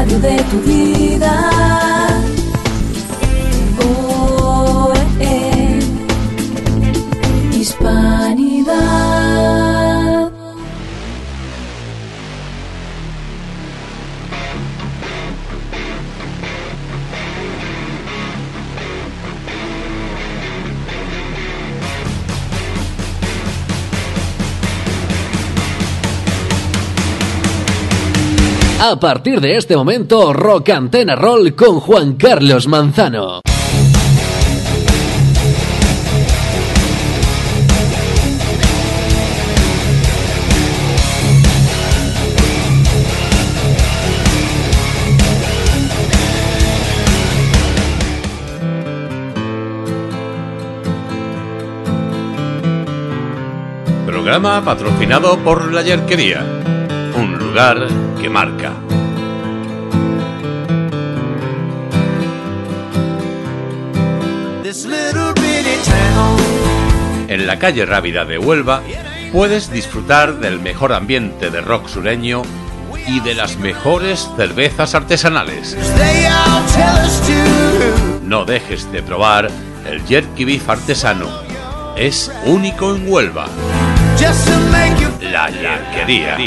radio de tu vida. Oh, Hispanidad. A partir de este momento, Rock Antena Roll con Juan Carlos Manzano. Programa patrocinado por La Yerquería, un lugar que marca. En la calle Rábida de Huelva puedes disfrutar del mejor ambiente de rock sureño y de las mejores cervezas artesanales. No dejes de probar el jerky beef artesano. Es único en Huelva. La Yerquería.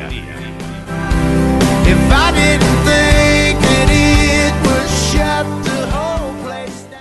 If I didn't think that it would shut the whole place down.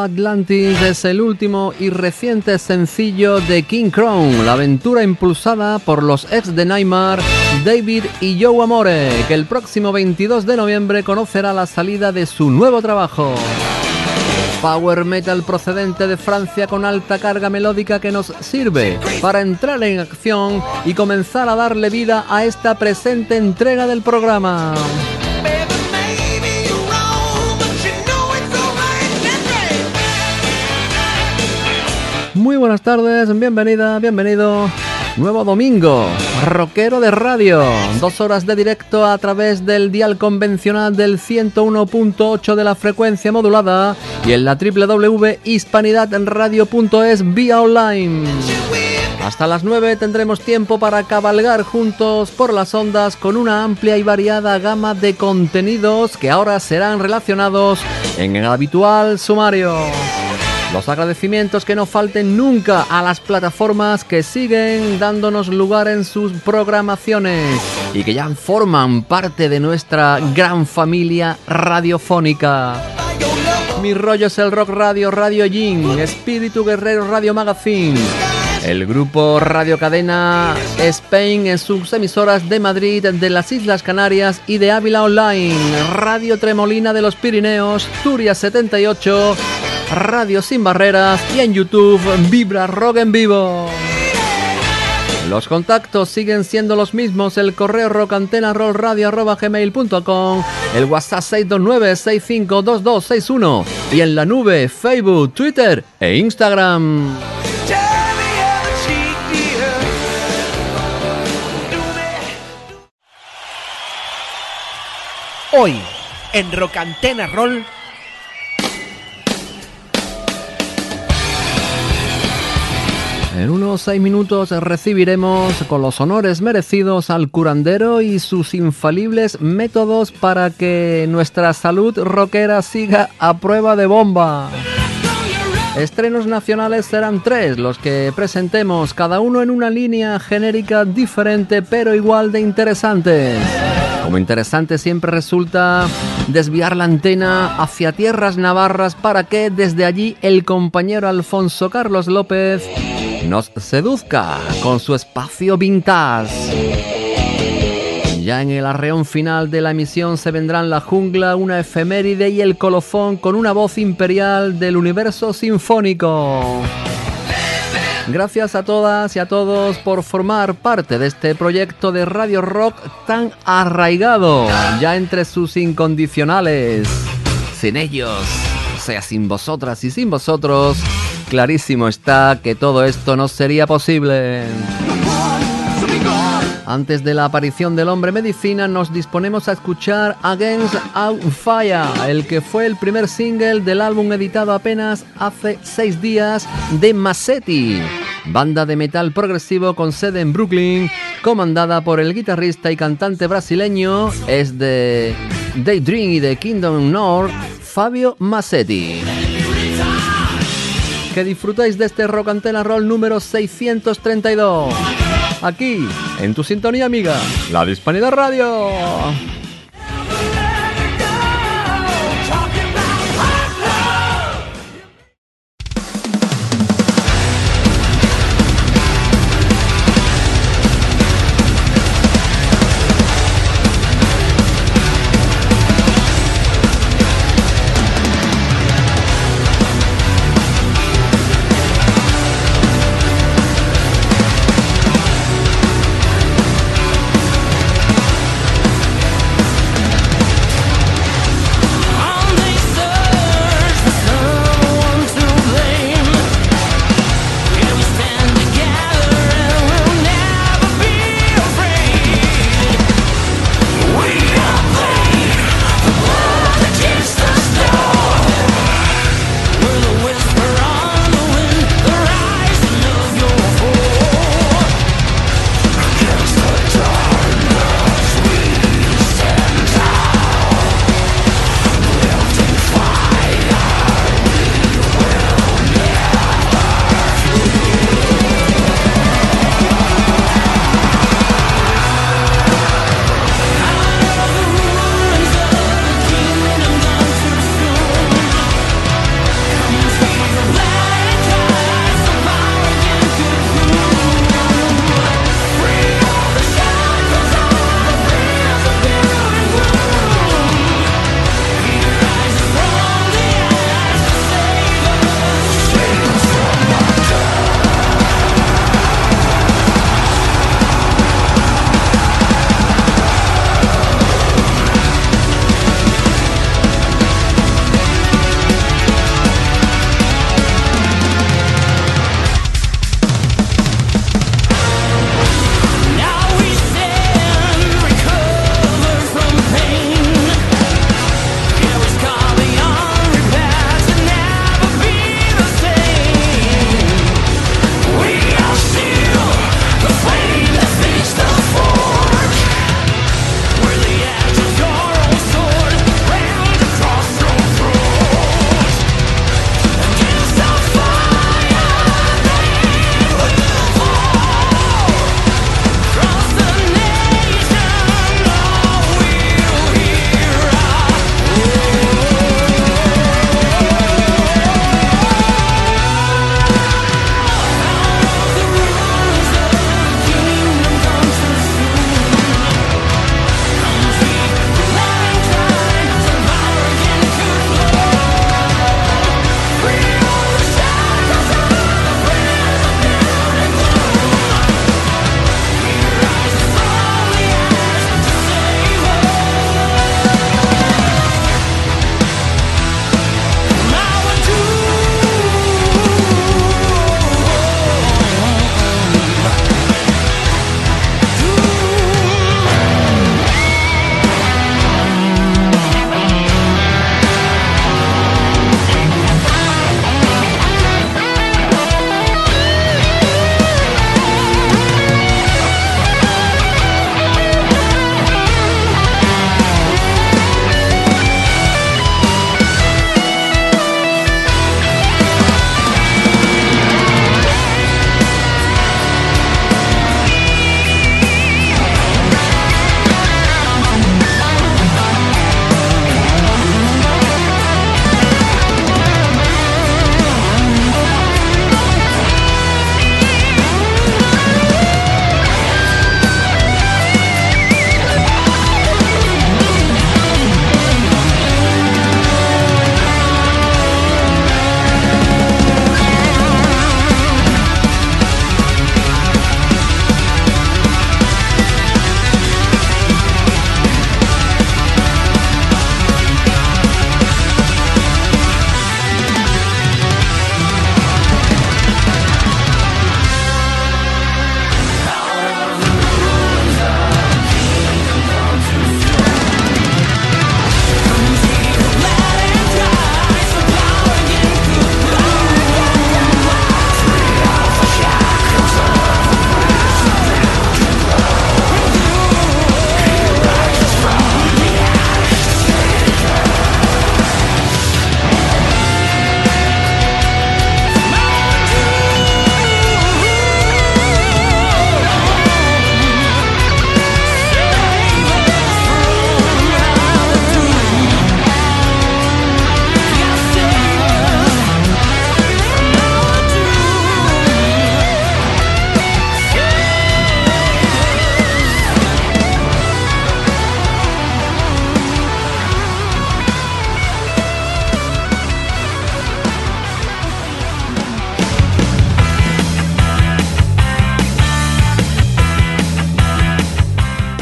Atlantis es el último y reciente sencillo de King Crown, la aventura impulsada por los ex de Neymar, David y Joe Amore, que el próximo 22 de noviembre conocerá la salida de su nuevo trabajo. Power metal procedente de Francia con alta carga melódica que nos sirve para entrar en acción y comenzar a darle vida a esta presente entrega del programa. Muy buenas tardes, bienvenida, bienvenido. Nuevo domingo, rockero de radio, 2 horas de directo a través del dial convencional del 101.8 de la frecuencia modulada y en la www.hispanidadradio.es vía online. Hasta las 9 tendremos tiempo para cabalgar juntos por las ondas con una amplia y variada gama de contenidos que ahora serán relacionados en el habitual sumario. Los agradecimientos que no falten nunca a las plataformas que siguen dándonos lugar en sus programaciones y que ya forman parte de nuestra gran familia radiofónica. Mi rollo es el Rock Radio, Radio Yin, Espíritu Guerrero Radio Magazine, el grupo Radio Cadena Spain en sus emisoras de Madrid, de las Islas Canarias y de Ávila Online, Radio Tremolina de los Pirineos, Turia 78, Radio Sin Barreras y en YouTube Vibra Rock en Vivo. Los contactos siguen siendo los mismos: el correo rocantenarrollradio@gmail.com, el WhatsApp 629-652261 y en la nube Facebook, Twitter e Instagram. Hoy en Rock Antena Roll, en unos 6 minutos recibiremos con los honores merecidos al curandero y sus infalibles métodos para que nuestra salud rockera siga a prueba de bomba. Estrenos nacionales serán 3 los que presentemos, cada uno en una línea genérica diferente pero igual de interesantes. Como interesante siempre resulta desviar la antena hacia tierras navarras para que desde allí el compañero Alfonso Carlos López nos seduzca con su espacio vintage. Ya en el arreón final de la emisión se vendrán La Jungla, una efeméride y el colofón con una voz imperial del universo sinfónico. Gracias a todas y a todos por formar parte de este proyecto de Radio Rock tan arraigado ya entre sus incondicionales. Sin ellos, o sea, sin vosotras y sin vosotros, clarísimo está que todo esto no sería posible. Antes de la aparición del hombre medicina, nos disponemos a escuchar Against All Fire, el que fue el primer single del álbum editado apenas hace 6 días de Massetti, banda de metal progresivo con sede en Brooklyn, comandada por el guitarrista y cantante brasileño, es de Daydream y de Kingdom North, Fabio Massetti. Que disfrutáis de este Rock Antena Roll número 632. Aquí, en tu sintonía amiga, la de Hispanidad Radio.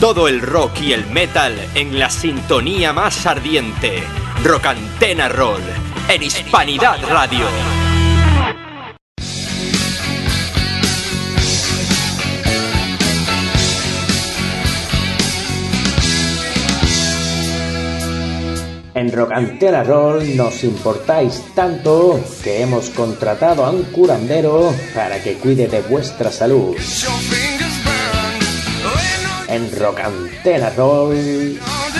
Todo el rock y el metal en la sintonía más ardiente. Rock Antena Roll, en Hispanidad Radio. En Rock Antena Roll nos importáis tanto que hemos contratado a un curandero para que cuide de vuestra salud. En Rock Antena Roll,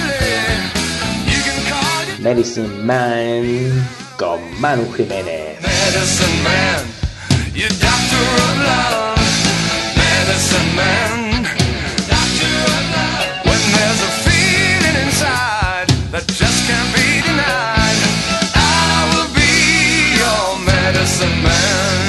Medicine Man con Manu Jiménez. Medicine Man, you doctor of love. Medicine Man, doctor of love. When there's a feeling inside that just can't be denied, I will be your medicine man.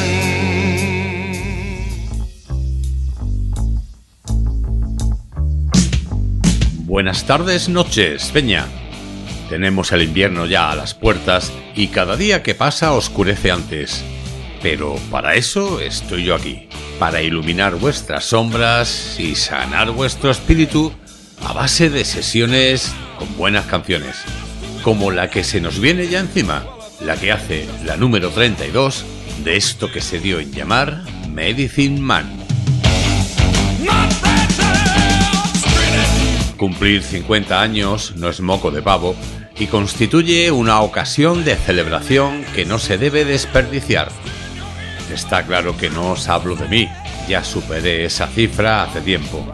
Buenas tardes, noches, Peña. Tenemos el invierno ya a las puertas y cada día que pasa oscurece antes. Pero para eso estoy yo aquí, para iluminar vuestras sombras y sanar vuestro espíritu a base de sesiones con buenas canciones, como la que se nos viene ya encima, la que hace la número 32 de esto que se dio en llamar Medicine Man. Cumplir 50 años no es moco de pavo y constituye una ocasión de celebración que no se debe desperdiciar. Está claro que no os hablo de mí, ya superé esa cifra hace tiempo.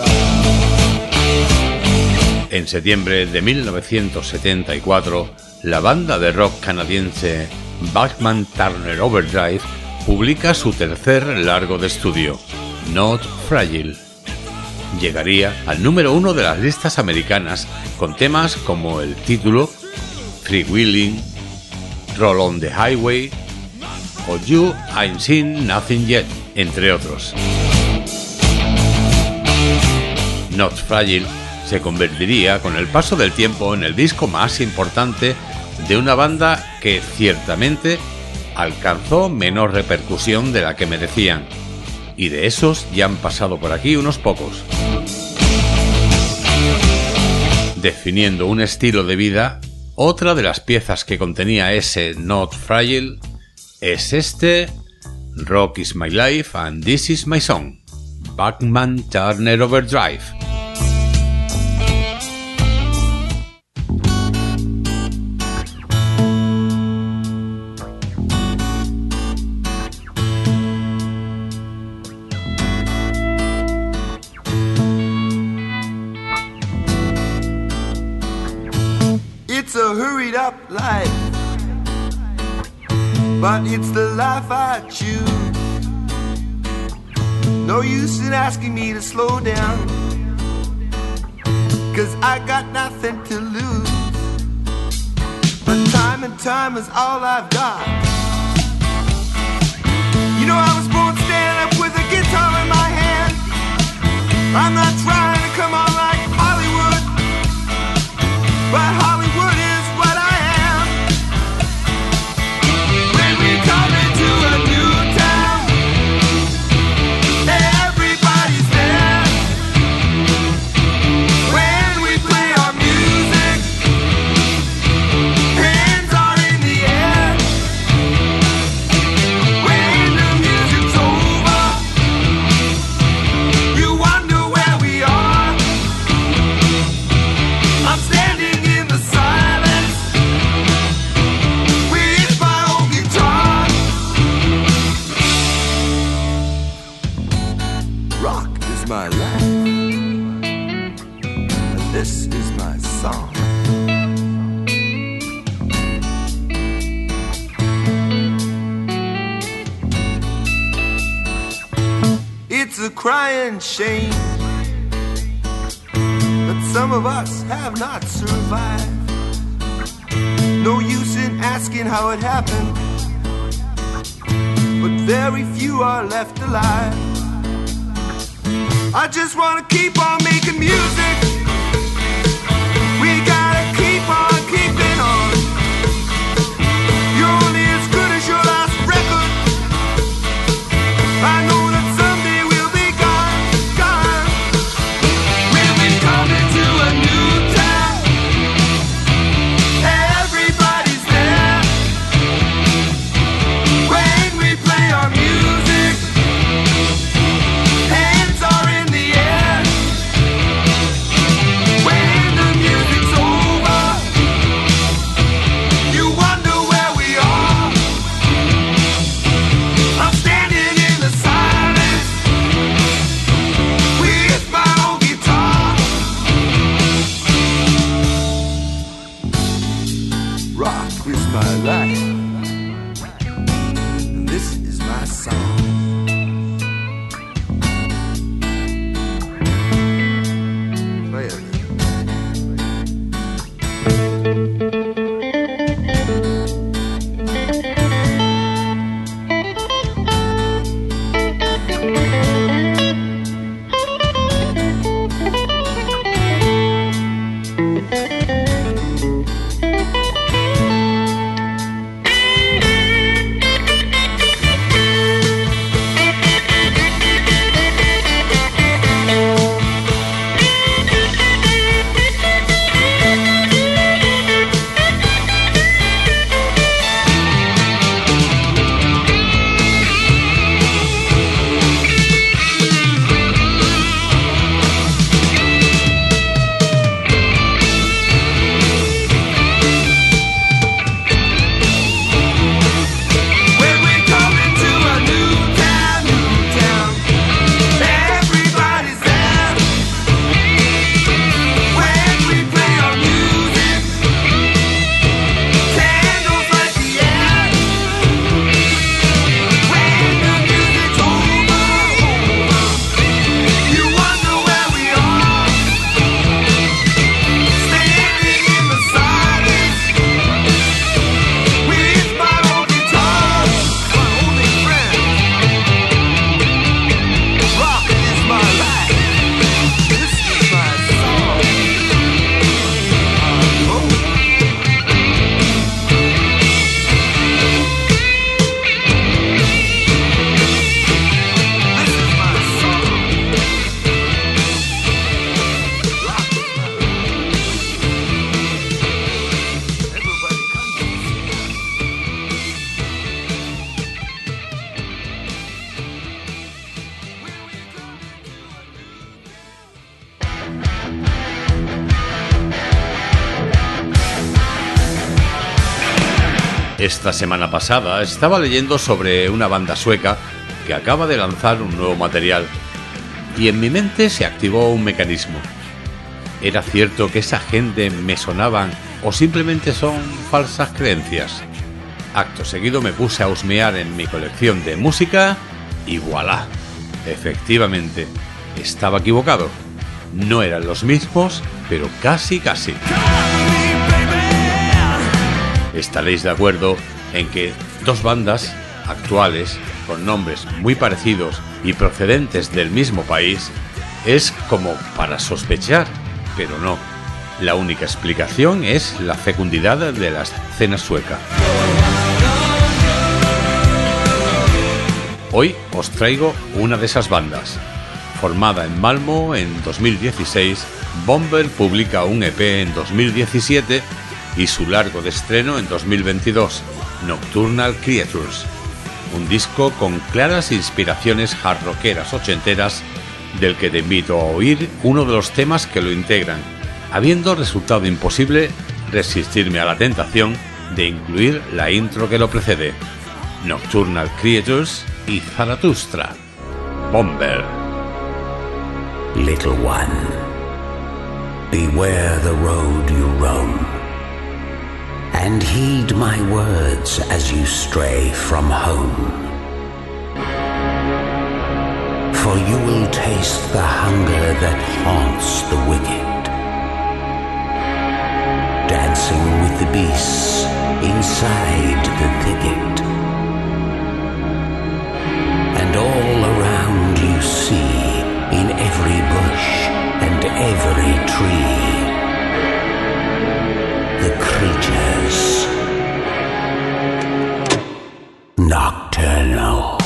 En septiembre de 1974, la banda de rock canadiense Bachman Turner Overdrive publica su tercer largo de estudio, Not Fragile. Llegaría al número 1 de las listas americanas con temas como el título, Freewheeling, Roll on the Highway o You Ain't Seen Nothing Yet, entre otros. Not Fragile se convertiría con el paso del tiempo en el disco más importante de una banda que ciertamente alcanzó menor repercusión de la que merecían, y de esos ya han pasado por aquí unos pocos. Definiendo un estilo de vida, otra de las piezas que contenía ese Not Fragile es este Rock is My Life and This is My Song, Bachman Turner Overdrive. A hurried up life, but it's the life I choose. No use in asking me to slow down, 'cause I got nothing to lose. But time and time is all I've got. You know I was born standing up with a guitar in my hand. I'm not trying to come on like Hollywood, but Hollywood is what I am. When we come into a new town, everybody's there. When we play our music, hands are in the air. When the music's over, you wonder where we are. I'm standing in the silence with my old guitar. Rock is my life, and this is my song. It's a crying shame that some of us have not survived. No use in asking how it happened, but very few are left alive. I just wanna keep on making music. We gotta keep on keeping on. You're only as good as your last record. I know that someday we'll be gone, gone. We'll be Esta semana pasada estaba leyendo sobre una banda sueca que acaba de lanzar un nuevo material y en mi mente se activó un mecanismo. ¿Era cierto que esa gente me sonaban o simplemente son falsas creencias? Acto seguido me puse a husmear en mi colección de música y ¡voilá! Efectivamente, estaba equivocado. No eran los mismos, pero casi. Estaréis de acuerdo en que dos bandas actuales con nombres muy parecidos y procedentes del mismo país es como para sospechar, pero no. La única explicación es la fecundidad de la escena sueca. Hoy os traigo una de esas bandas. Formada en Malmö en 2016, Bomber publica un EP en 2017 y su largo de estreno en 2022, Nocturnal Creatures, un disco con claras inspiraciones hard rockeras ochenteras, del que te invito a oír uno de los temas que lo integran, habiendo resultado imposible resistirme a la tentación de incluir la intro que lo precede, Nocturnal Creatures y Zarathustra, Bomber. Little one, beware the road you roam, and heed my words as you stray from home. For you will taste the hunger that haunts the wicked, dancing with the beasts inside the thicket. And all around you see, in every bush and every tree, the creatures nocturnal.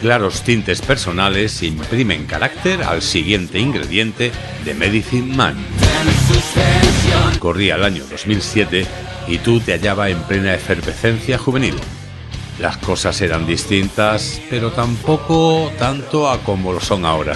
claros tintes personales imprimen carácter al siguiente ingrediente de Medicine Man. Corría el año 2007 y tú te hallabas en plena efervescencia juvenil. Las cosas eran distintas, pero tampoco tanto a como lo son ahora.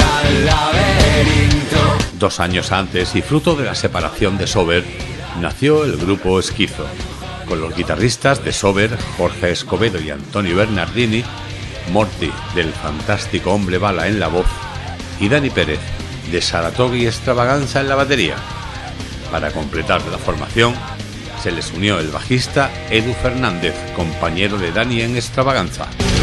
2 años antes, y fruto de la separación de Sober, nació el grupo Esquizo, con los guitarristas de Sober, Jorge Escobedo y Antonio Bernardini, Morty, del fantástico Hombre Bala en la voz, y Dani Pérez, de Saratoga y Extravaganza en la batería. Para completar la formación, se les unió el bajista Edu Fernández, compañero de Dani en Extravaganza.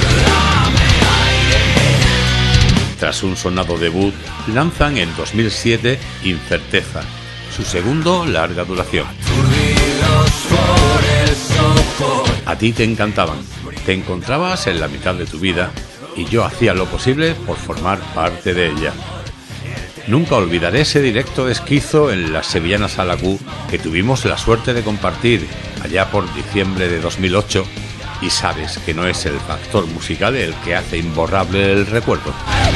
Tras un sonado debut, lanzan en 2007 Incerteza, su segundo larga duración. A ti te encantaban, te encontrabas en la mitad de tu vida y yo hacía lo posible por formar parte de ella. Nunca olvidaré ese directo de Esquizo en la sevillana Sala Q que tuvimos la suerte de compartir allá por diciembre de 2008, y sabes que no es el factor musical el que hace imborrable el recuerdo.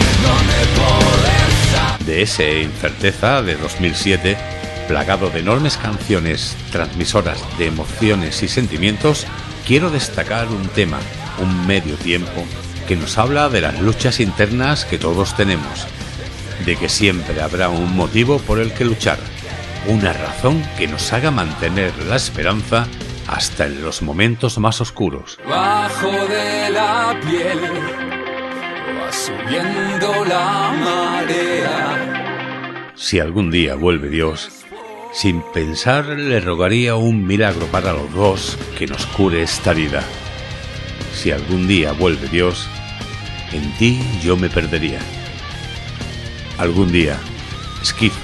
De ese Incerteza de 2007, plagado de enormes canciones transmisoras de emociones y sentimientos, quiero destacar un tema, un medio tiempo, que nos habla de las luchas internas que todos tenemos, de que siempre habrá un motivo por el que luchar, una razón que nos haga mantener la esperanza hasta en los momentos más oscuros. Bajo de la piel va subiendo la marea. Si algún día vuelve Dios, sin pensar le rogaría un milagro para los dos que nos cure esta vida. Si algún día vuelve Dios, en ti yo me perdería. Algún día, Esquizo.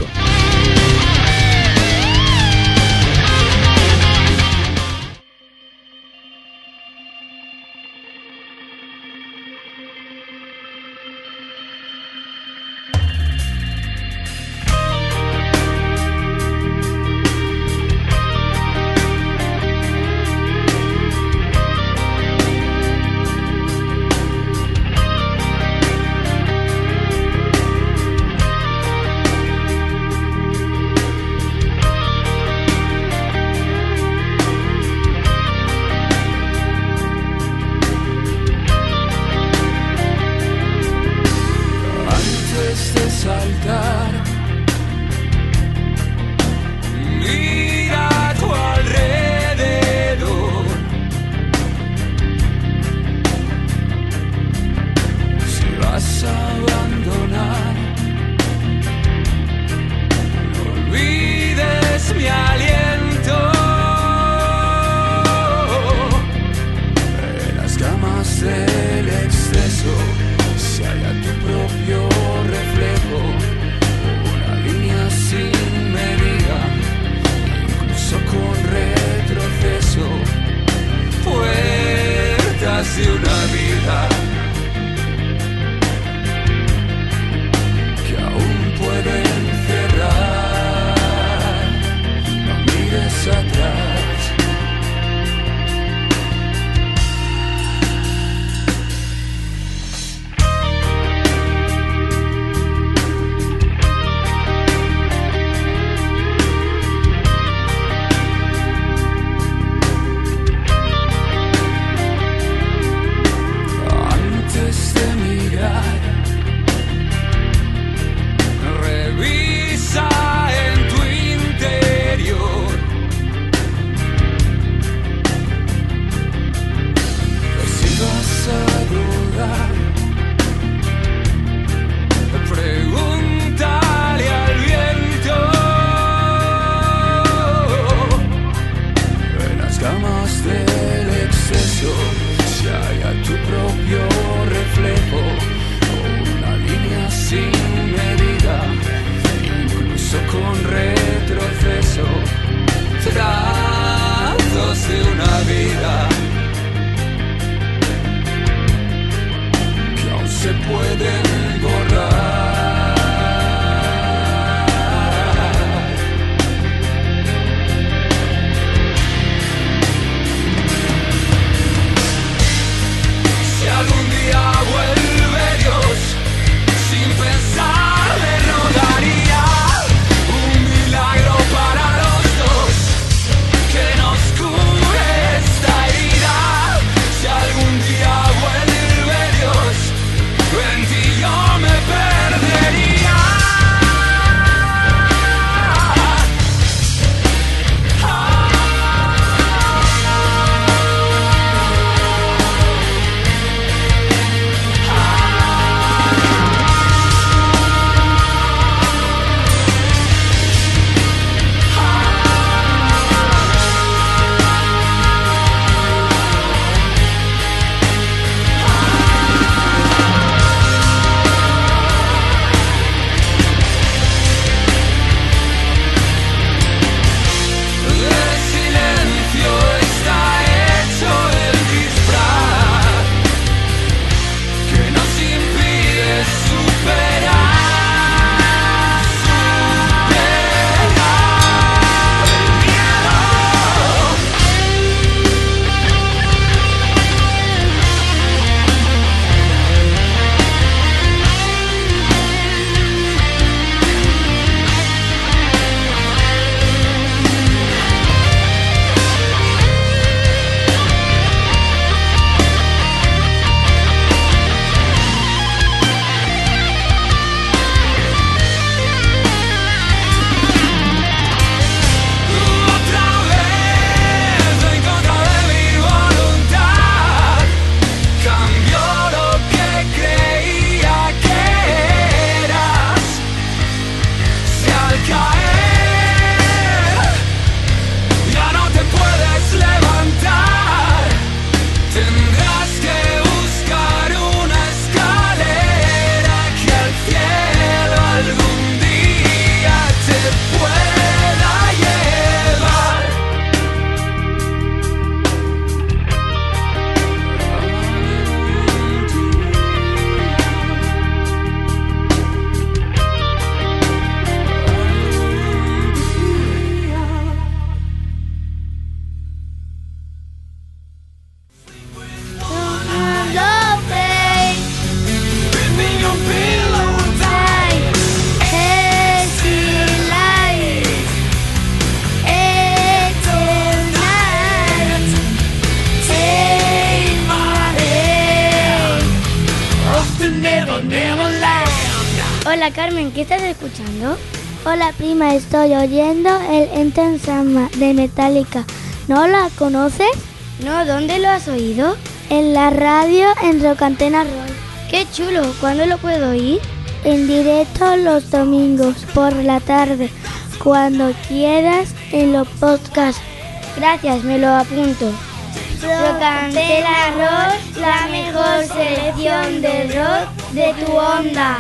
Hola Carmen, ¿qué estás escuchando? Hola prima, estoy oyendo el Enter Sandman de Metallica. ¿No la conoces? No, ¿dónde lo has oído? En la radio en Rock Antena Roll. ¡Qué chulo! ¿Cuándo lo puedo oír? En directo los domingos por la tarde, cuando quieras en los podcasts. Gracias, me lo apunto. Rock Antena Roll, la mejor selección de rock de tu onda.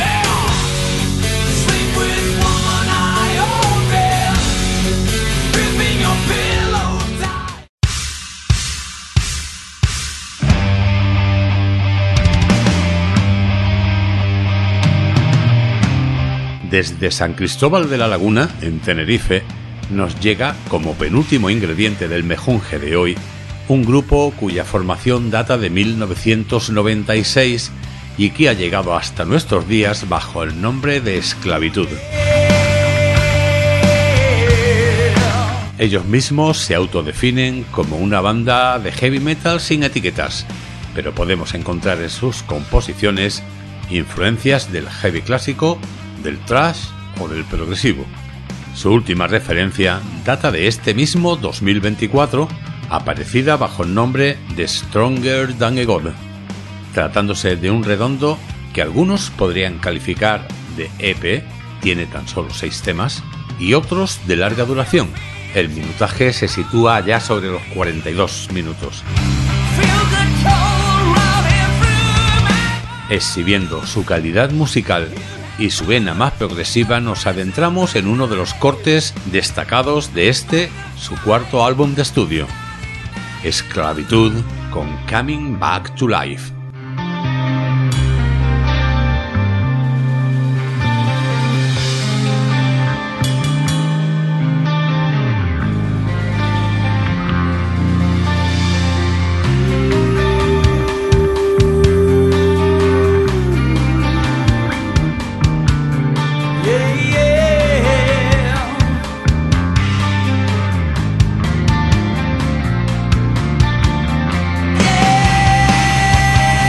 Desde San Cristóbal de la Laguna, en Tenerife, nos llega, como penúltimo ingrediente del mejunje de hoy, un grupo cuya formación data de 1996 y que ha llegado hasta nuestros días bajo el nombre de Esclavitud. Ellos mismos se autodefinen como una banda de heavy metal sin etiquetas, pero podemos encontrar en sus composiciones influencias del heavy clásico, del thrash o del progresivo. Su última referencia data de este mismo 2024, aparecida bajo el nombre de Stronger Than a God, tratándose de un redondo que algunos podrían calificar de EP, tiene tan solo 6 temas, y otros de larga duración. El minutaje se sitúa ya sobre los 42 minutos. Exhibiendo su calidad musical y su vena más progresiva, nos adentramos en uno de los cortes destacados de su cuarto álbum de estudio, Esclavitud con Coming Back to Life. Yeah.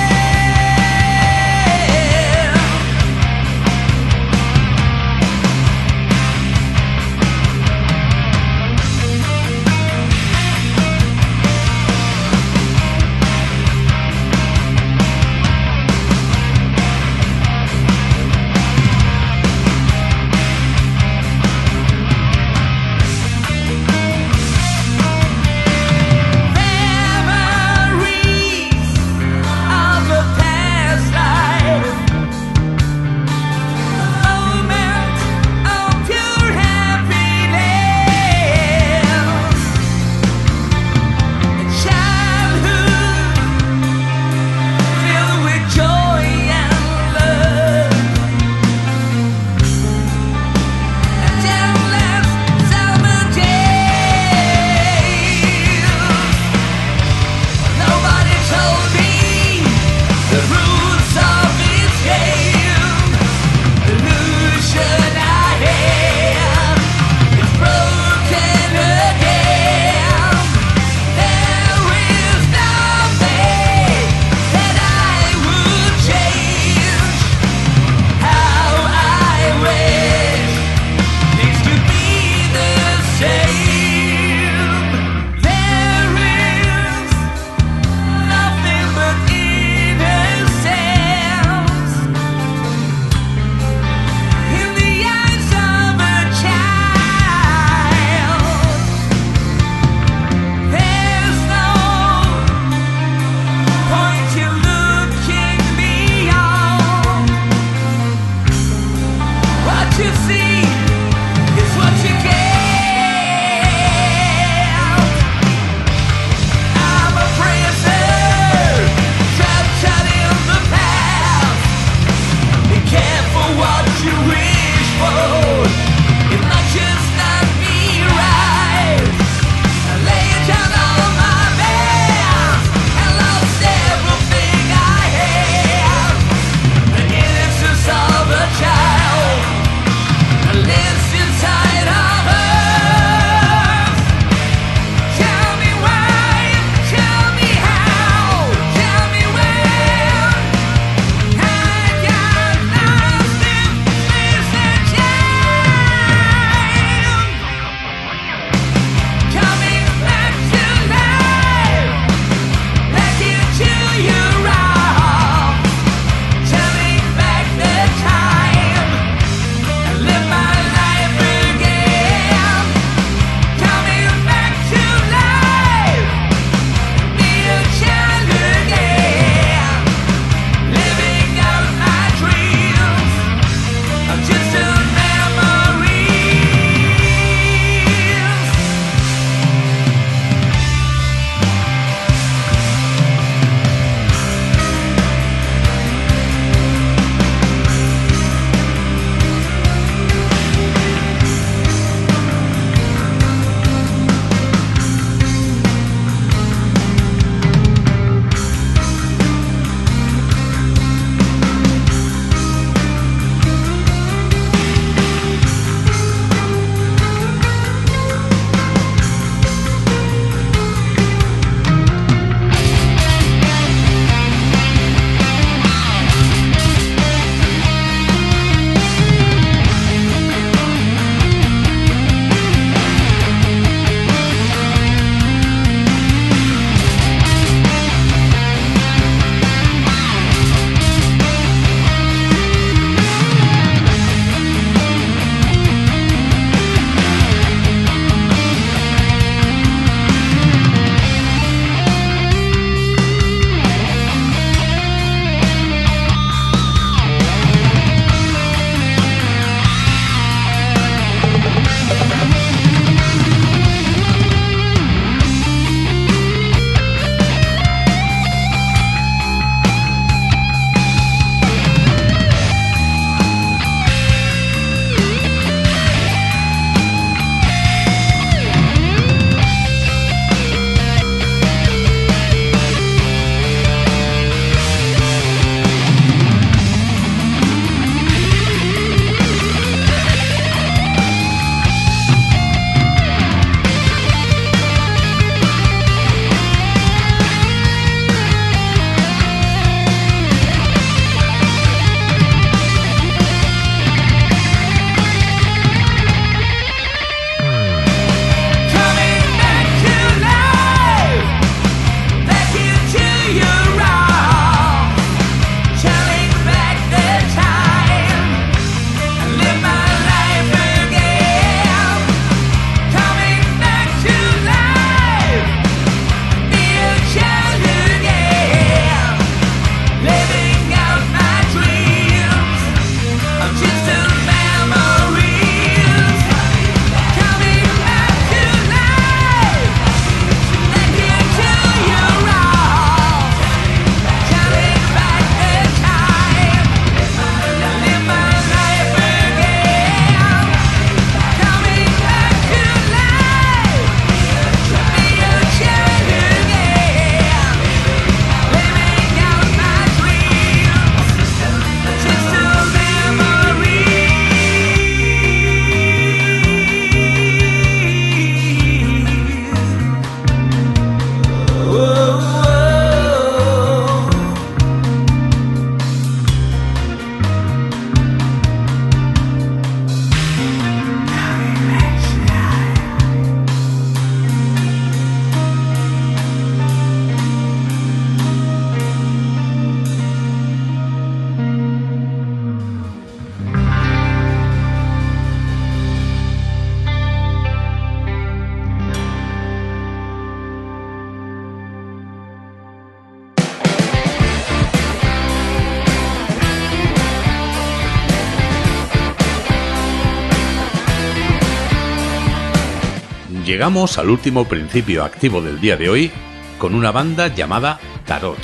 Llegamos al último principio activo del día de hoy con una banda llamada Tarot.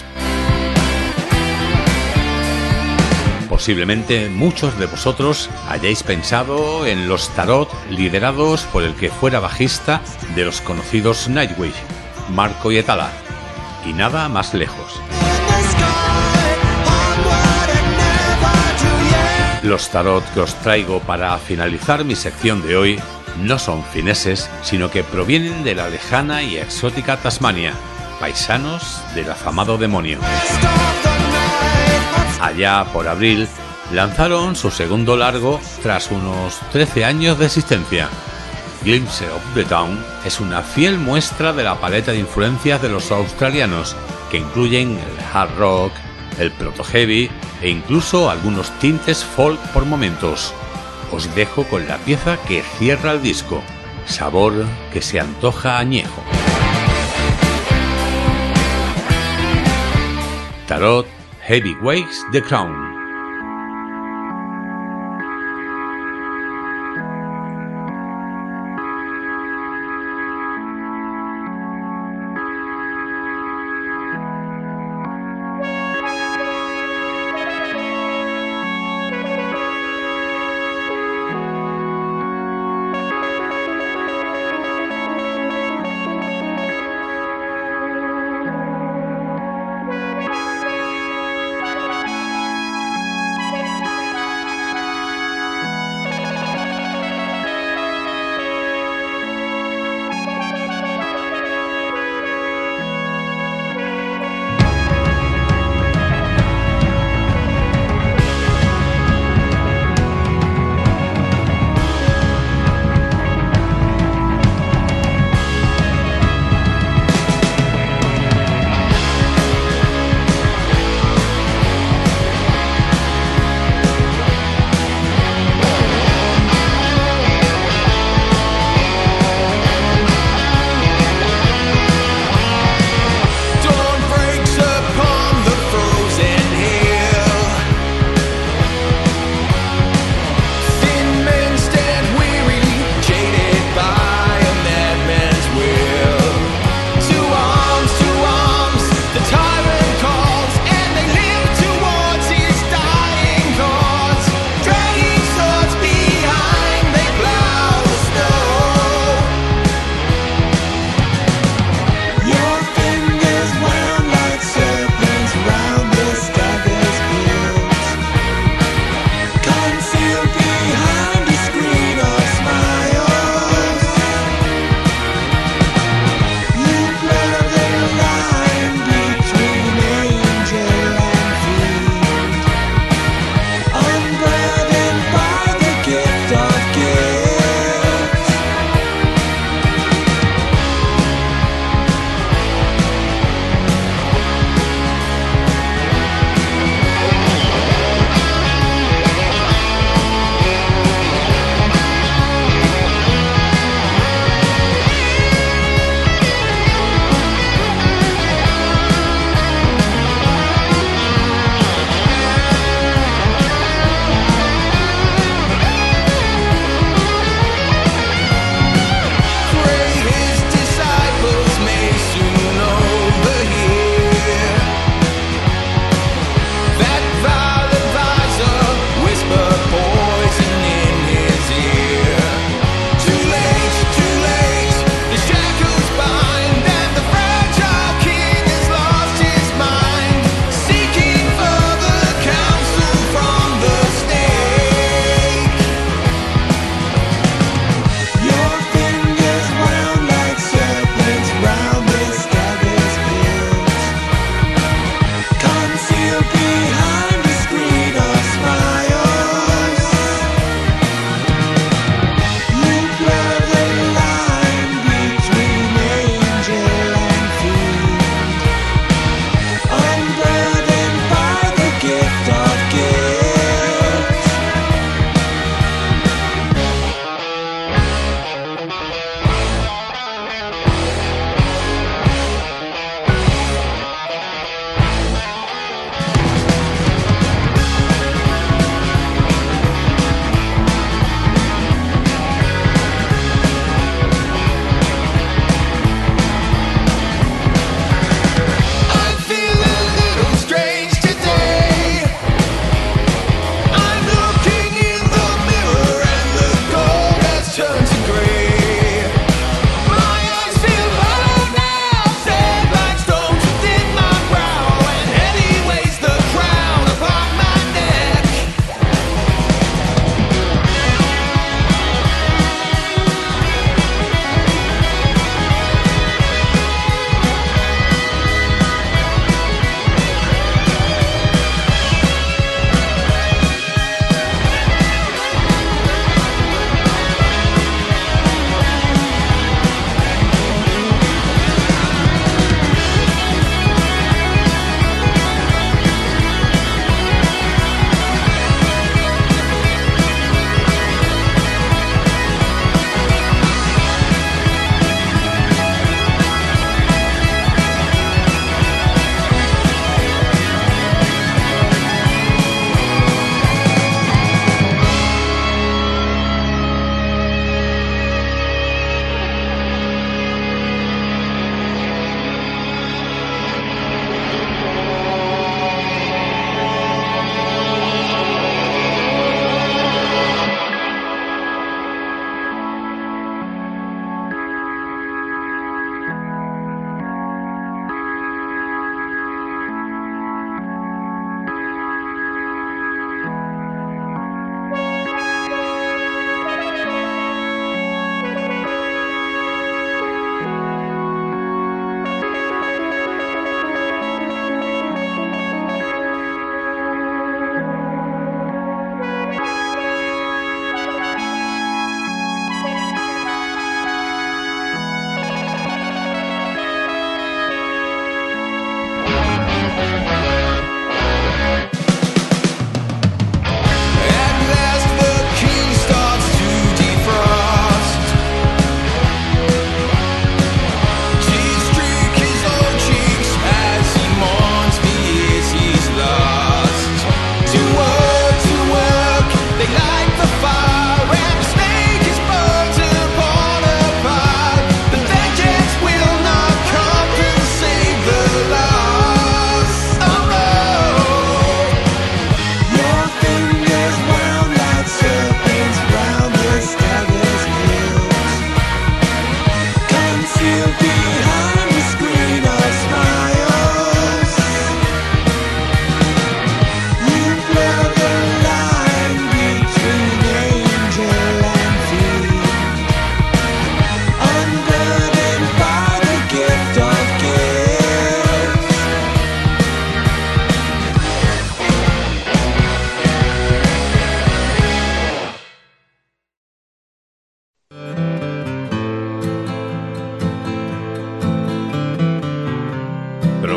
Posiblemente muchos de vosotros hayáis pensado en los Tarot liderados por el que fuera bajista de los conocidos Nightwish, Marco Hietala, y nada más lejos. Los Tarot que os traigo para finalizar mi sección de hoy no son fineses, sino que provienen de la lejana y exótica Tasmania, paisanos del afamado demonio. Allá por abril lanzaron su segundo largo tras unos 13 años de existencia. Glimpse of the Dawn es una fiel muestra de la paleta de influencias de los australianos, que incluyen el hard rock, el proto-heavy e incluso algunos tintes folk por momentos. Os dejo con la pieza que cierra el disco, sabor que se antoja añejo. Tarot, Heavy Weighs the Crown.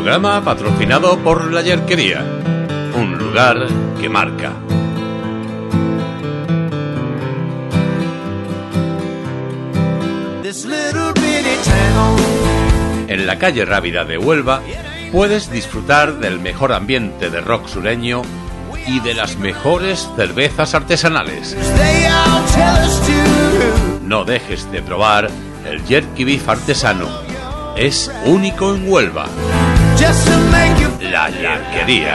programa patrocinado por La Yerquería, un lugar que marca. En la calle Rábida de Huelva puedes disfrutar del mejor ambiente de rock sureño y de las mejores cervezas artesanales. No dejes de probar el jerky beef artesano. Es único en Huelva. La Yerquería.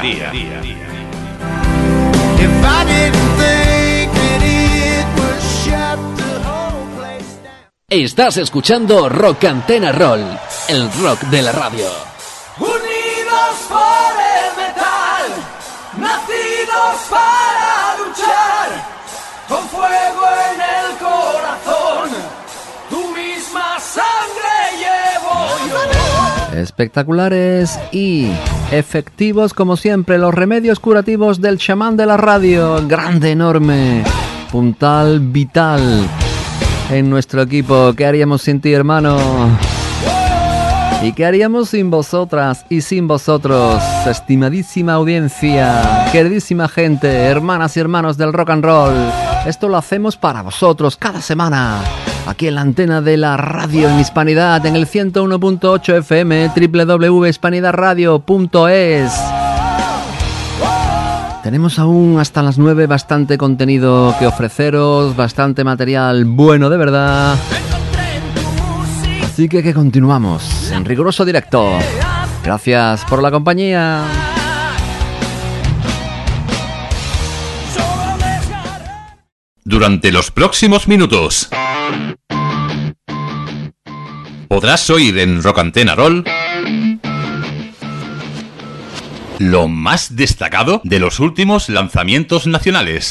Estás escuchando Rock Antena Roll, el rock de la radio. Unidos por el metal, nacidos para luchar, con fuego en el corazón, tu misma sangre llevo yo. Espectaculares y efectivos como siempre los remedios curativos del chamán de la radio, grande, enorme, puntal, vital. En nuestro equipo, ¿qué haríamos sin ti, hermano? ¿Y qué haríamos sin vosotras y sin vosotros? Estimadísima audiencia, queridísima gente, hermanas y hermanos del rock and roll. Esto lo hacemos para vosotros cada semana, aquí en la antena de la radio en Hispanidad, en el 101.8 FM, www.hispanidadradio.es. Tenemos aún hasta las 9 bastante contenido que ofreceros, bastante material bueno de verdad. Así que continuamos en riguroso directo. Gracias por la compañía. Durante los próximos minutos podrás oír en Rock Antena Roll lo más destacado de los últimos lanzamientos nacionales.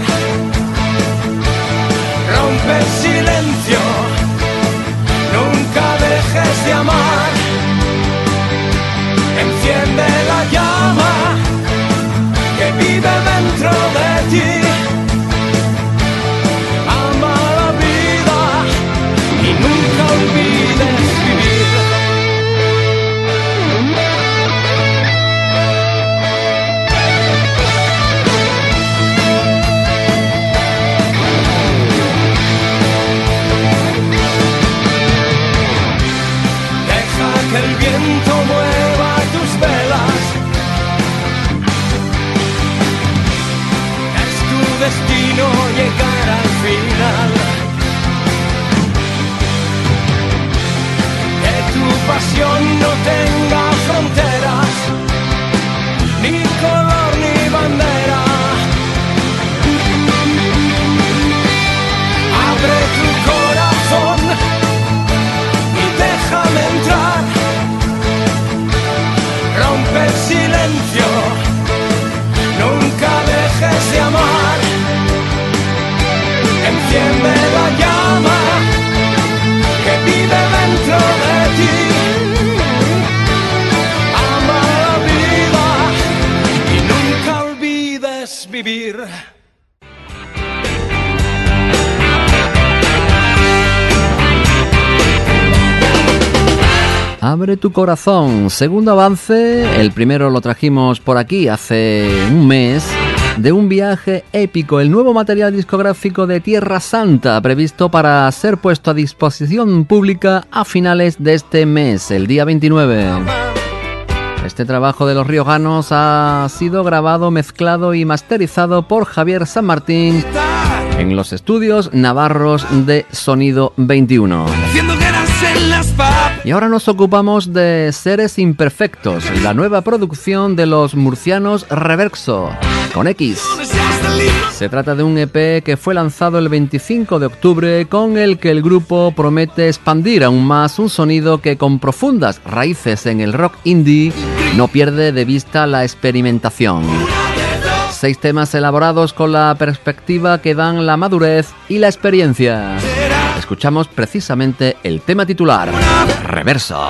Rompe el silencio, nunca Abre tu corazón. Segundo avance, el primero lo trajimos por aquí hace un mes, de un viaje épico, el nuevo material discográfico de Tierra Santa, previsto para ser puesto a disposición pública a finales de este mes, el día 29. Este trabajo de los riojanos ha sido grabado, mezclado y masterizado por Javier San Martín en los estudios navarros de Sonido 21. Y ahora nos ocupamos de Seres Imperfectos, la nueva producción de los murcianos Reverso, con X. Se trata de un EP que fue lanzado el 25 de octubre, con el que el grupo promete expandir aún más un sonido que, con profundas raíces en el rock indie, no pierde de vista la experimentación. 6 temas elaborados con la perspectiva que dan la madurez y la experiencia. Escuchamos precisamente el tema titular, Reverso.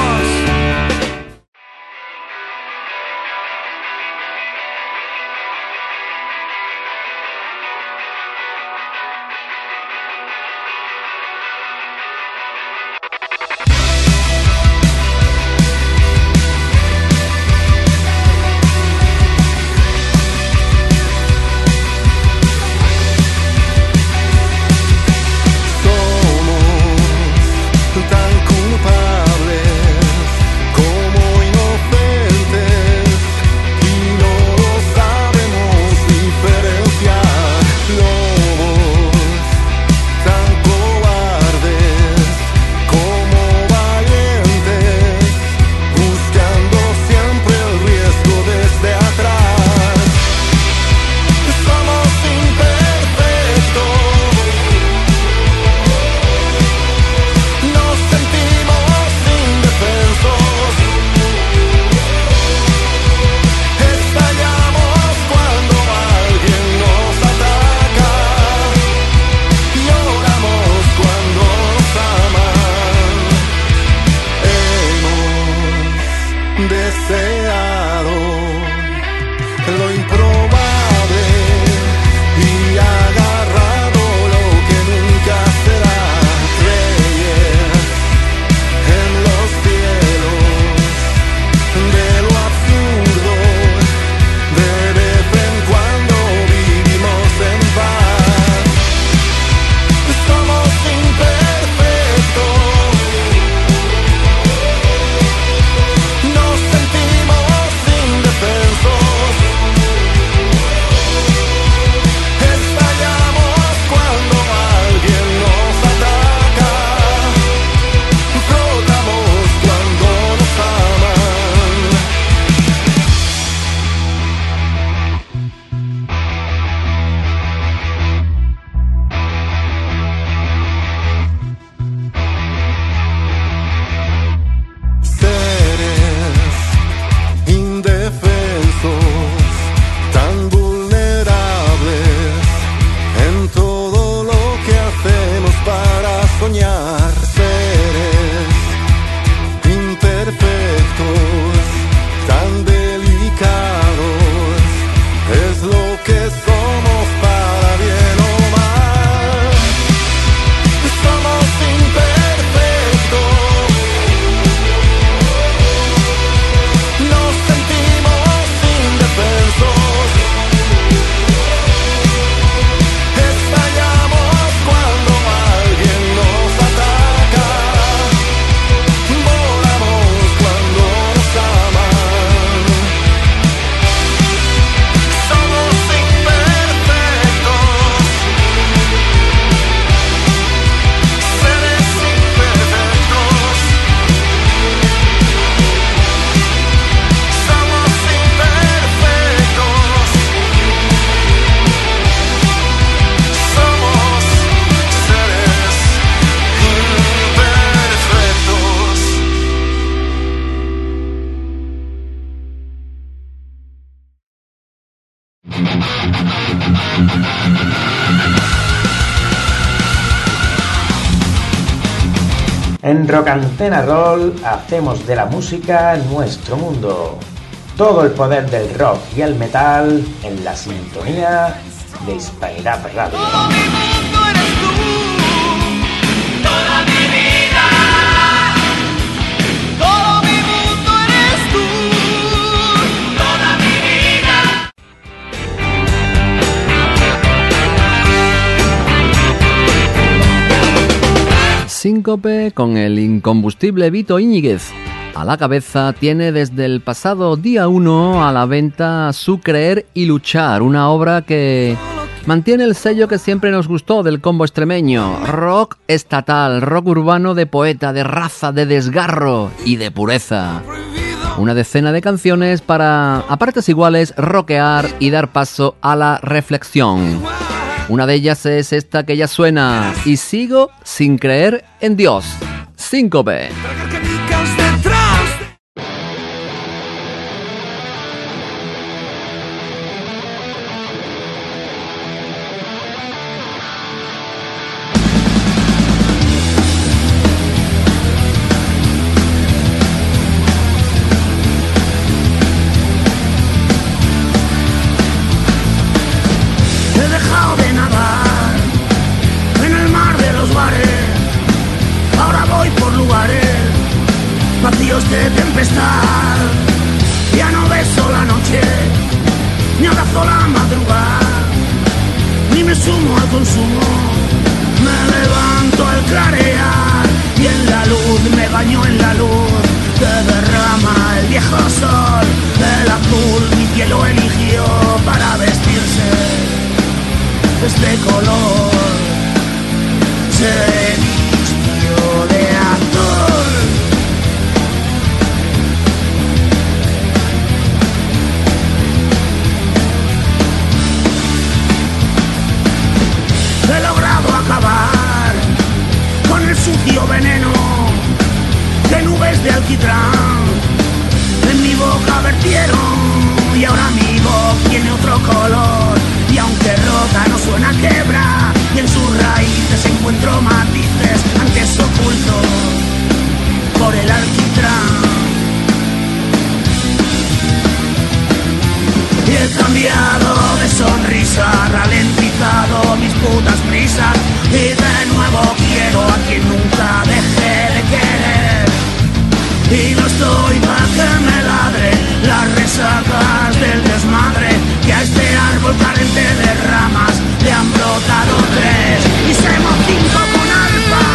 En Rockantena Roll hacemos de la música nuestro mundo. Todo el poder del rock y el metal en la sintonía de Hispanidad Radio. Toda mi vida, toda Síncope con el incombustible Vito Íñiguez. A la cabeza tiene desde el pasado día 1 a la venta Su Creer y Luchar, una obra que mantiene el sello que siempre nos gustó del combo extremeño: rock estatal, rock urbano de poeta, de raza, de desgarro y de pureza. Una decena de canciones para, a partes iguales, rockear y dar paso a la reflexión. Una de ellas es esta que ya suena: y sigo sin creer en Dios. Síncope. Vacíos de tempestad, ya no beso la noche, ni abrazo la madrugada, ni me sumo al consumo. Me levanto al clarear y en la luz me baño en la luz que derrama el viejo sol. El azul mi cielo eligió para vestirse de este color. Se vistió de azul. He logrado acabar con el sucio veneno que nubes de alquitrán en mi boca vertieron, y ahora mi voz tiene otro color. Y aunque rota no suena a quebra, y en sus raíces encuentro matices antes ocultos por el alquitrán. Y he cambiado de sonrisa, ralentizado mis putas prisas, y de nuevo quiero a quien nunca dejé de querer. Y no estoy pa' que me ladren las resacas del desmadre, que a este árbol carente de ramas le han brotado 3 y somos 5 con alfa.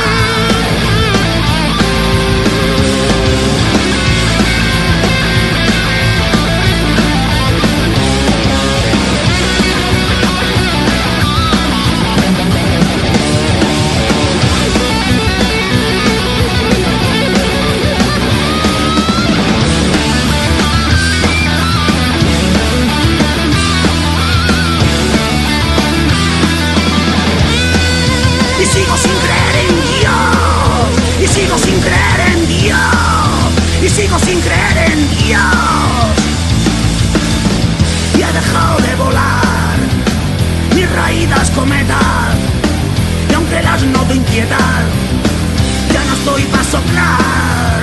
Sigo sin creer en Dios, y sigo sin creer en Dios, y sigo sin creer en Dios. Y he dejado de volar mis raídas cometas, y aunque las noto inquietas, ya no estoy pa' soplar.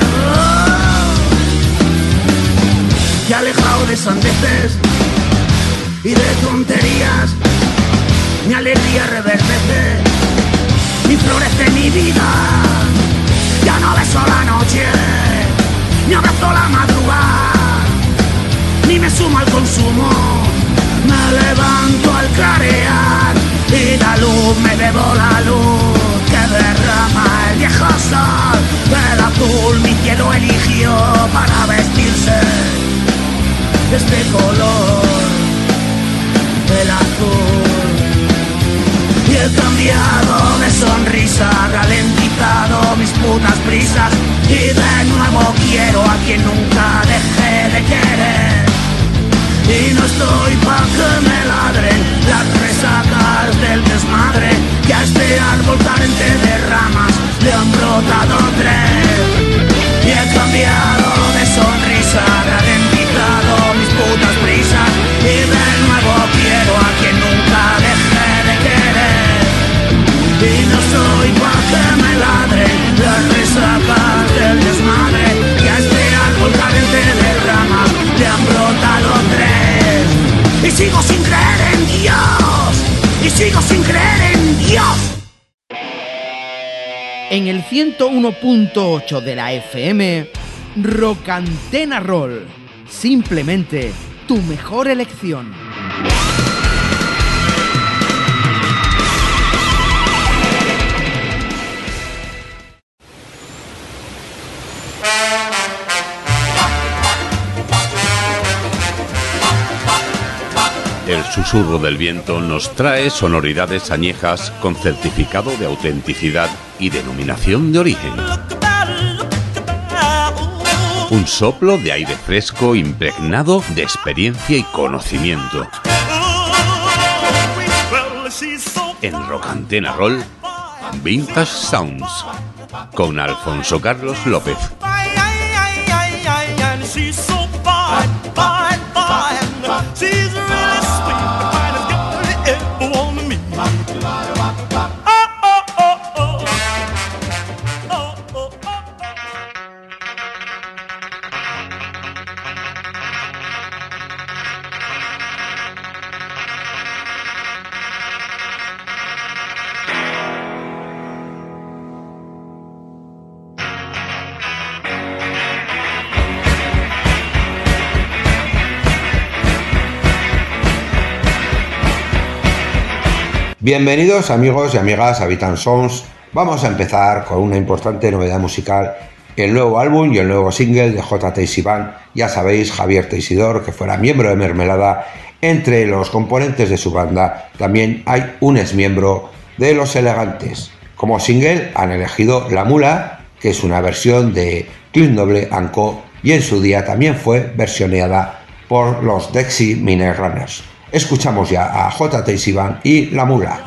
Y alejado de sandeces y de tonterías, mi alegría reverdece y florece mi vida. Ya no beso la noche, ni abrazo la madrugada, ni me sumo al consumo. Me levanto al clarear y la luz, me bebo la luz que derrama el viejo sol. El azul mi cielo eligió para vestirse de este color, el azul. Y he cambiado de sonrisa, ralentizado mis putas prisas, y de nuevo quiero a quien nunca dejé de querer. Y no estoy pa' que me ladren las resacas del desmadre, que a este árbol carente de ramas le han brotado 3. Y he cambiado de sonrisa, ralentizado mis putas prisas, y de nuevo quiero a quien nunca dejé de querer. Y no soy pa' que me ladren las resacas del desmadre, que a este árbol carente de ramas le han brotado 3. Y sigo sin creer en Dios, y sigo sin creer en Dios. En el 101.8 de la FM, Rockantena Roll. Simplemente tu mejor elección. susurro del viento nos trae sonoridades añejas con certificado de autenticidad y denominación de origen. Un soplo de aire fresco impregnado de experiencia y conocimiento. En Rock Antena Roll, Vintage Sounds, con Alfonso Carlos López. Bienvenidos amigos y amigas a Vintage Sounds. Vamos a empezar con una importante novedad musical, el nuevo álbum y el nuevo single de J. Teixiban. Ya sabéis, Javier Teisidor, que fuera miembro de Mermelada, entre los componentes de su banda también hay un exmiembro de Los Elegantes. Como single han elegido La Mula, que es una versión de Clean Double & Co, y en su día también fue versioneada por los Dexy Mine Runners. Escuchamos ya a J. Teixiban y La Mula.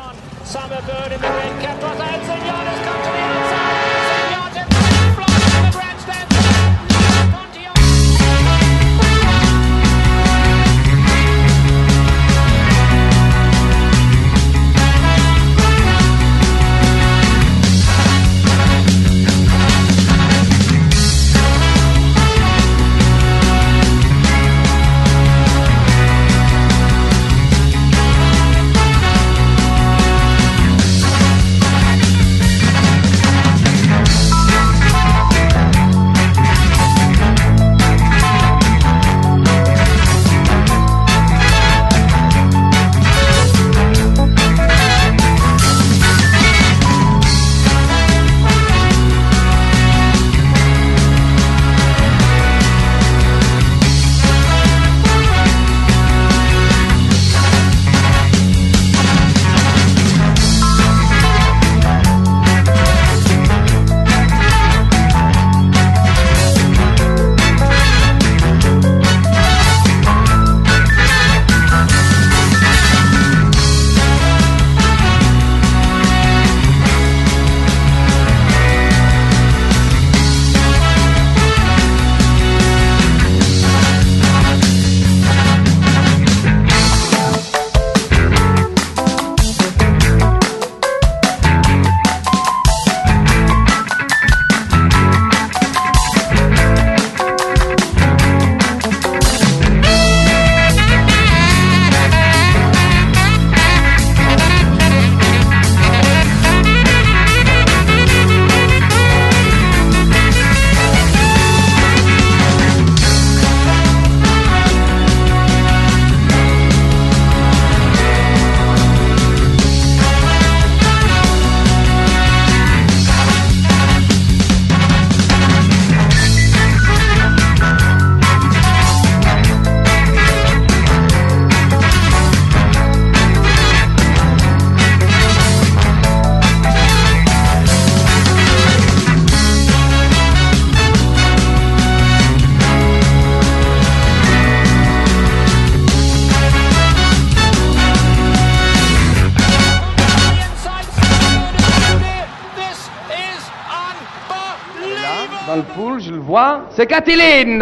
Dans le pool, je le vois, c'est Catilin.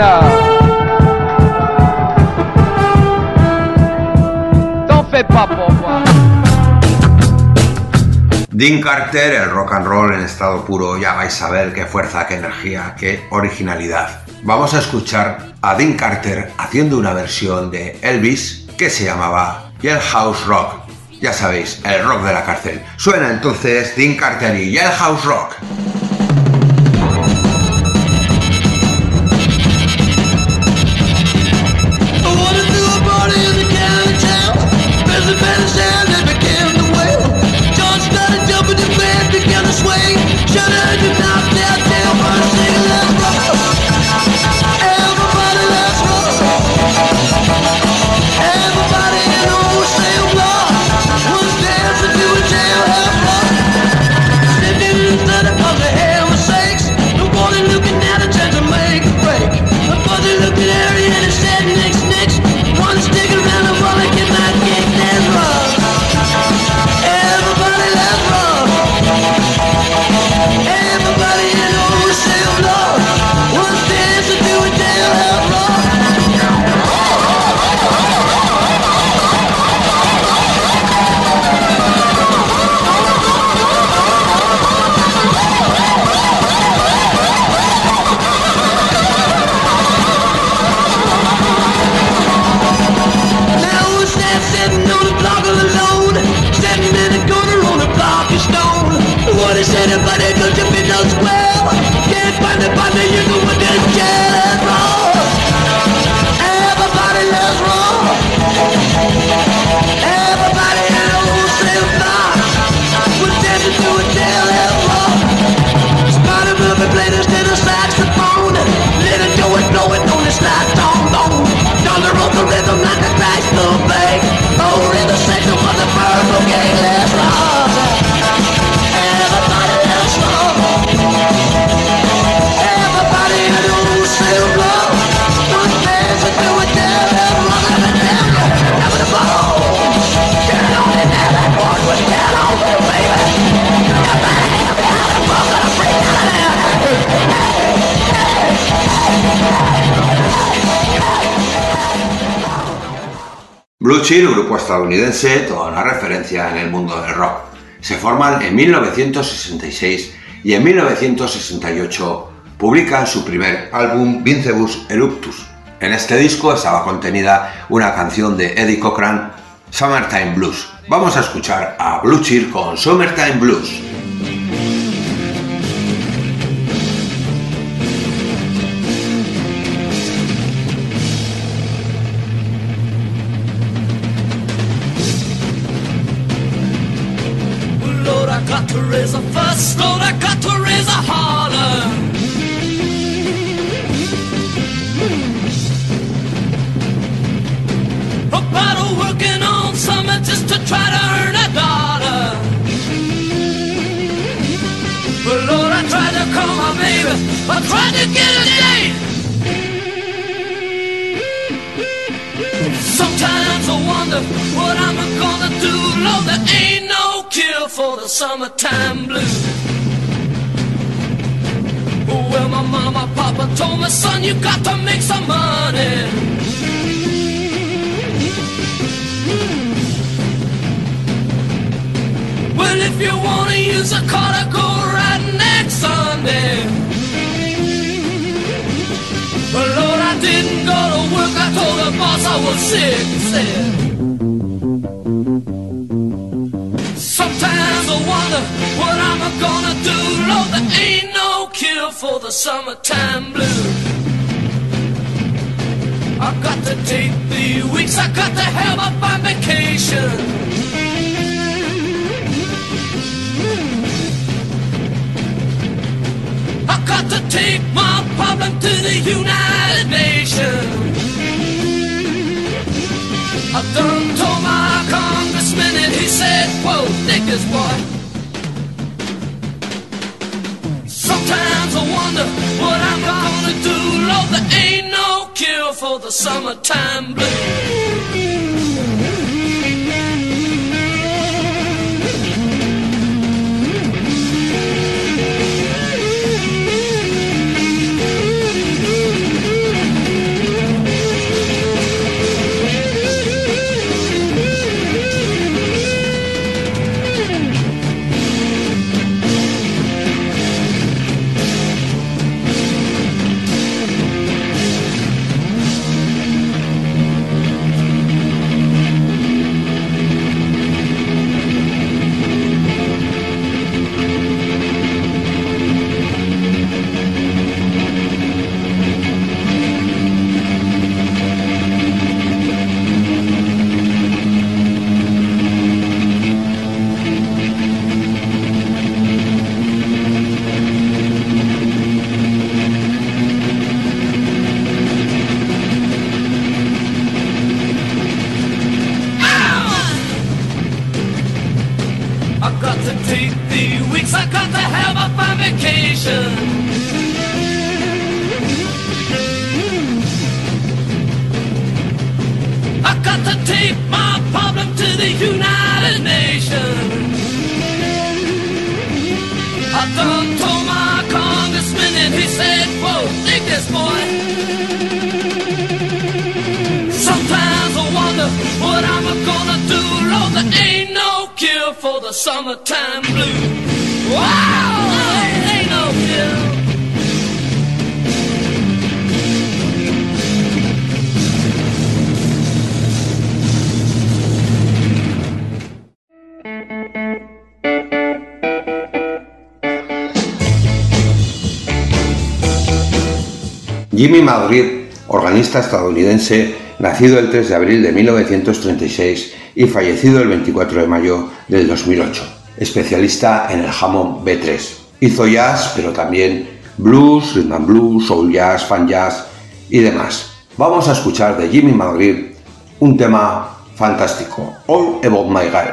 T'en fais pas pour moi. Dean Carter, el rock and roll en estado puro, ya vais a ver qué fuerza, qué energía, qué originalidad. Vamos a escuchar a Dean Carter haciendo una versión de Elvis que se llamaba Jailhouse Rock. Ya sabéis, el rock de la cárcel. Suena entonces Dean Carter y Jailhouse Rock. Everybody in the ocean. Everybody said it, but it don't you be no square. Can't find it, but you know what this jail is wrong. Everybody is wrong. Everybody in the whole same bar was dancing to a jail is wrong. Spider movie played instead of saxophone. Little Joey blowing on the slide trombone. Dollar on the rhythm like a Chrysler bank. Over in the section for the purple gang. Let's rock. Everybody, let's rock. Everybody in the whole same bar was dancing to a jail is wrong. Having a ball. Get on in there, that boy was get on with it, baby. Blue Cheer, grupo estadounidense, toda una referencia en el mundo del rock. Se forman en 1966 y en 1968 publican su primer álbum Vincebus Eruptus. En este disco estaba contenida una canción de Eddie Cochran, Summertime Blues. Vamos a escuchar a Blue Cheer con Summertime Blues. Lord, I got to raise a fuss. Lord, I got to raise a holler. About working on summer just to try to earn a dollar. But Lord, I tried to call my baby. I tried to get a date. Sometimes I wonder what I'm gonna do. Lord, there ain't no cure for the summertime blues. Well, my mama, papa told me, son, you got to make some money. Well, if you wanna use a car to go right next Sunday. But Lord, I didn't go to work. I told the boss I was sick instead. Sometimes I wonder what I'm gonna do. Lord, there ain't no cure for the summertime blues. I got to take 3 weeks. I got to have a fine vacation. I got to take my problem to the United Nations. I done told my congressman and he said, whoa, take this boy. Sometimes I wonder what I'm gonna do. Lord, there ain't no cure for the summertime blues. Summertime blue. Wow, ain't no cure. Jimmy Magritte, organista estadounidense, nacido el 3 de abril de 1936 y fallecido el 24 de mayo del 2008, especialista en el Hammond B3. Hizo jazz, pero también blues, rhythm and blues, soul jazz, fan jazz y demás. Vamos a escuchar de Jimmy Magritte un tema fantástico, All About My Girl.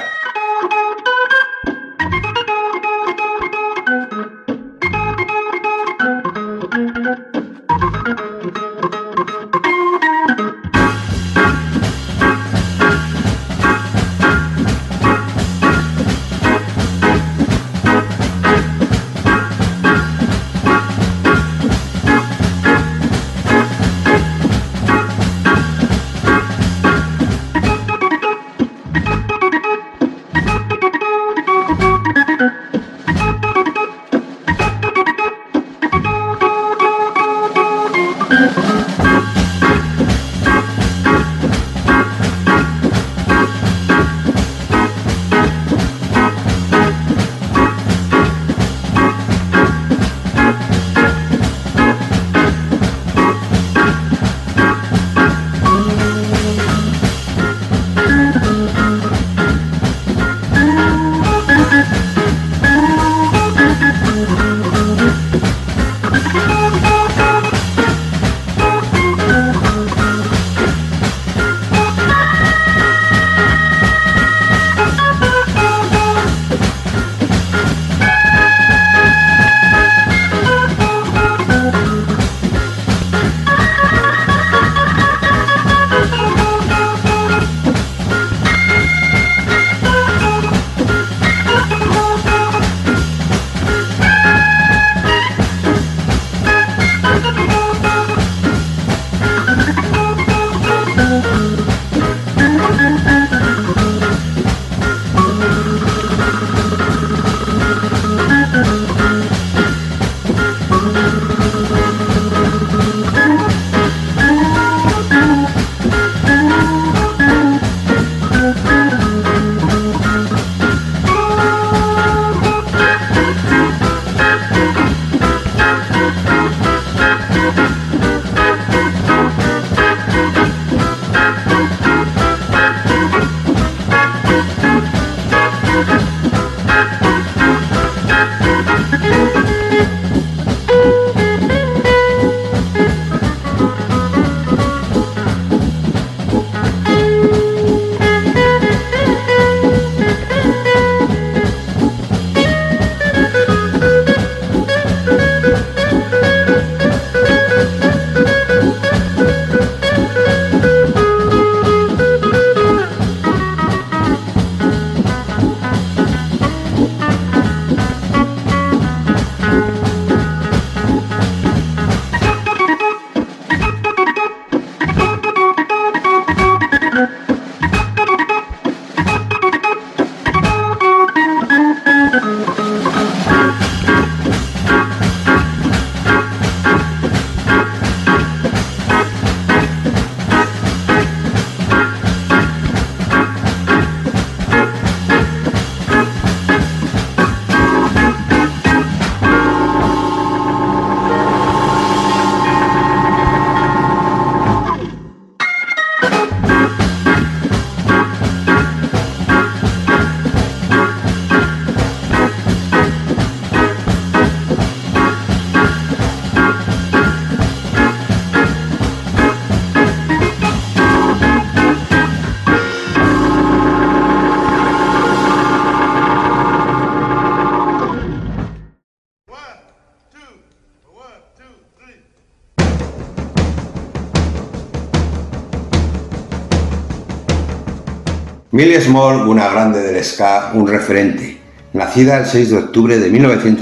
Millie Small, una grande del ska, un referente. Nacida el 6 de octubre de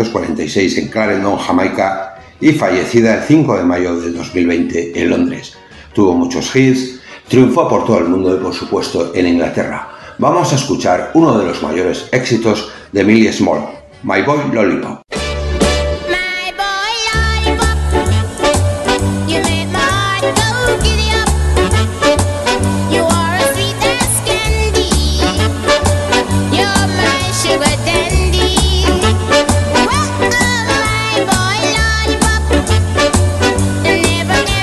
1946 en Clarendon, Jamaica, y fallecida el 5 de mayo del 2020 en Londres. Tuvo muchos hits, triunfó por todo el mundo y por supuesto en Inglaterra. Vamos a escuchar uno de los mayores éxitos de Millie Small, My Boy Lollipop. Never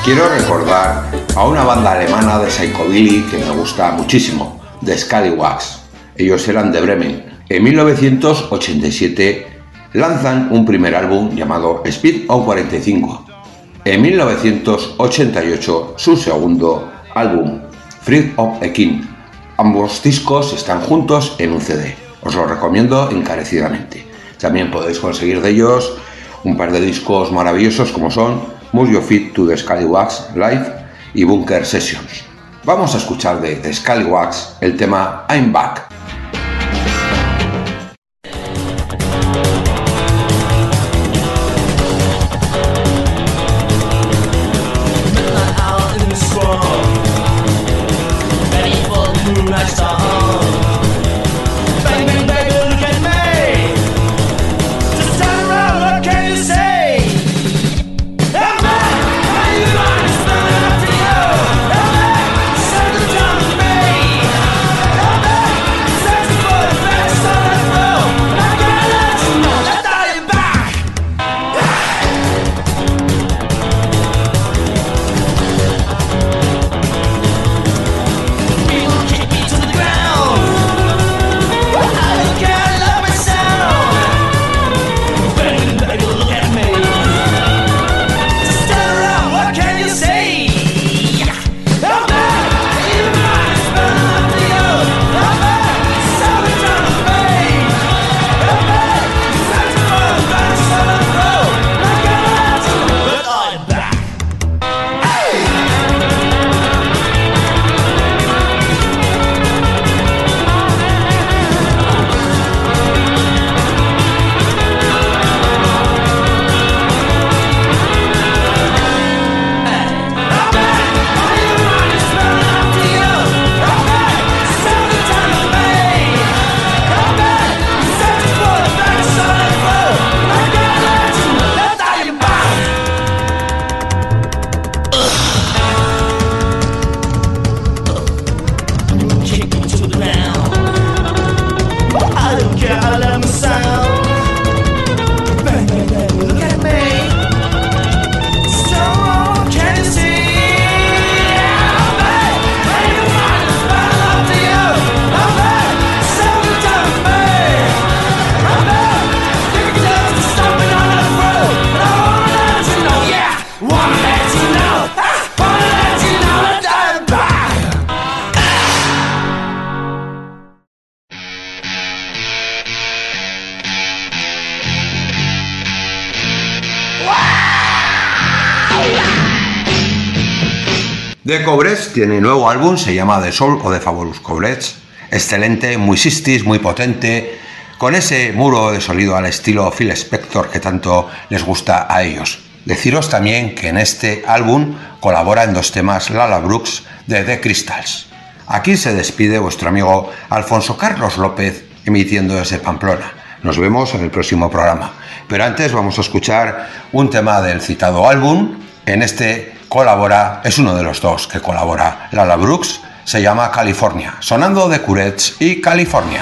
quiero recordar a una banda alemana de psychobilly que me gusta muchísimo, The Scallywags. Ellos eran de Bremen. En 1987 lanzan un primer álbum llamado Speed of 45. En 1988 su segundo álbum, Freed of a King. Ambos discos están juntos en un CD. Os lo recomiendo encarecidamente. También podéis conseguir de ellos un par de discos maravillosos como son Move Your Feet to the Scallywags Live y Bunker Sessions. Vamos a escuchar de The Scallywags el tema I'm Back. The Cobrets tiene nuevo álbum, se llama The Soul of the Fabulous Cobrets. Excelente, muy 60s, muy potente, con ese muro de sonido al estilo Phil Spector que tanto les gusta a ellos. Deciros también que en este álbum colabora en 2 temas Lala Brooks de The Crystals. Aquí se despide vuestro amigo Alfonso Carlos López, emitiendo desde Pamplona. Nos vemos en el próximo programa. Pero antes vamos a escuchar un tema del citado álbum. En este colabora, es uno de los 2 que colabora Lala Brooks, se llama California, sonando The Cobrets y California.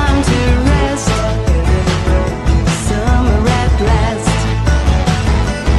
Summer at last.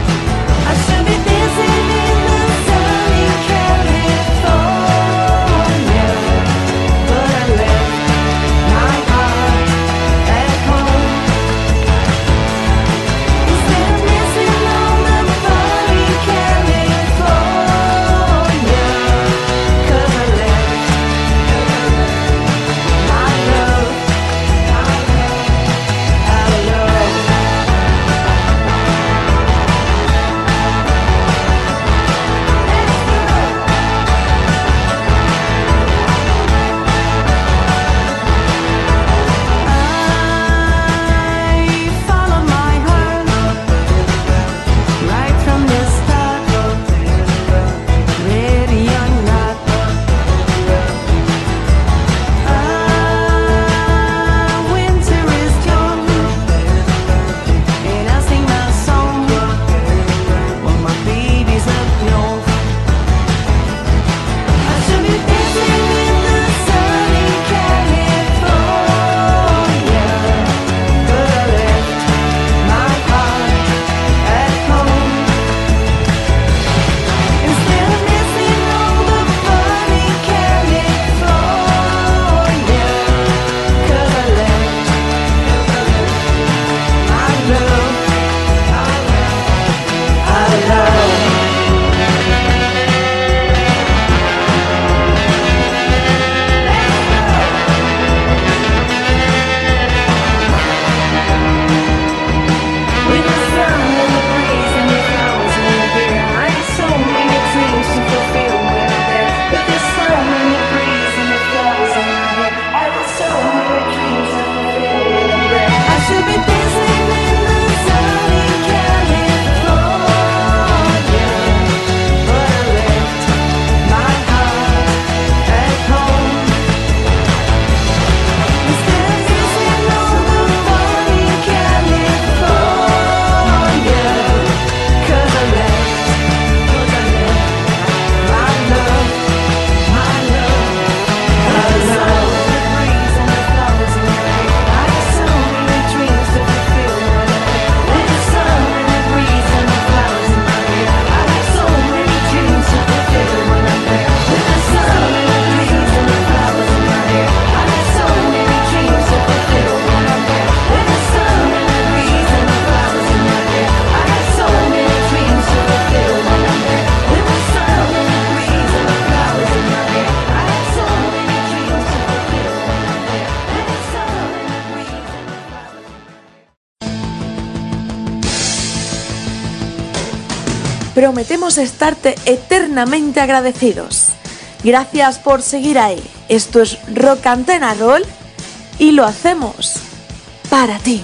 prometemos estarte eternamente agradecidos. Gracias por seguir ahí. Esto es Rock Antena Roll y lo hacemos para ti.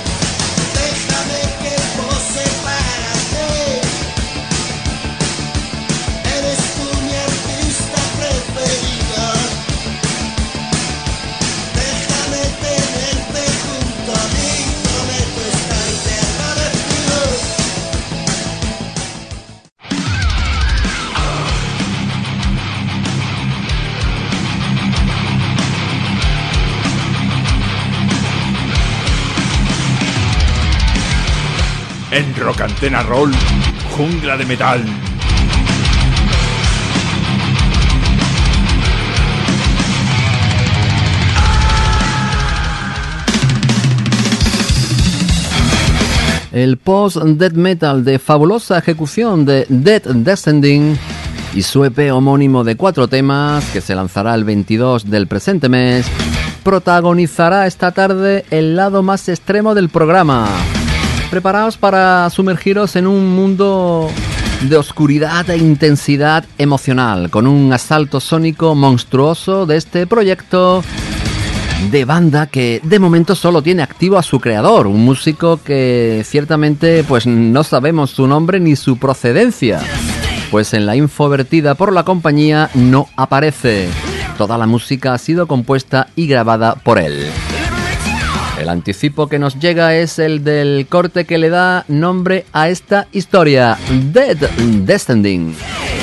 En Rock Antena Roll, Jungla de Metal. El post-death metal de fabulosa ejecución de Dead Descending y su EP homónimo de 4 temas, que se lanzará el 22 del presente mes, protagonizará esta tarde el lado más extremo del programa. Preparaos para sumergiros en un mundo de oscuridad e intensidad emocional, con un asalto sónico monstruoso de este proyecto de banda que de momento solo tiene activo a su creador, un músico que ciertamente pues no sabemos su nombre ni su procedencia, pues en la info vertida por la compañía no aparece. Toda la música ha sido compuesta y grabada por él. El anticipo que nos llega es el del corte que le da nombre a esta historia, Dead Descending.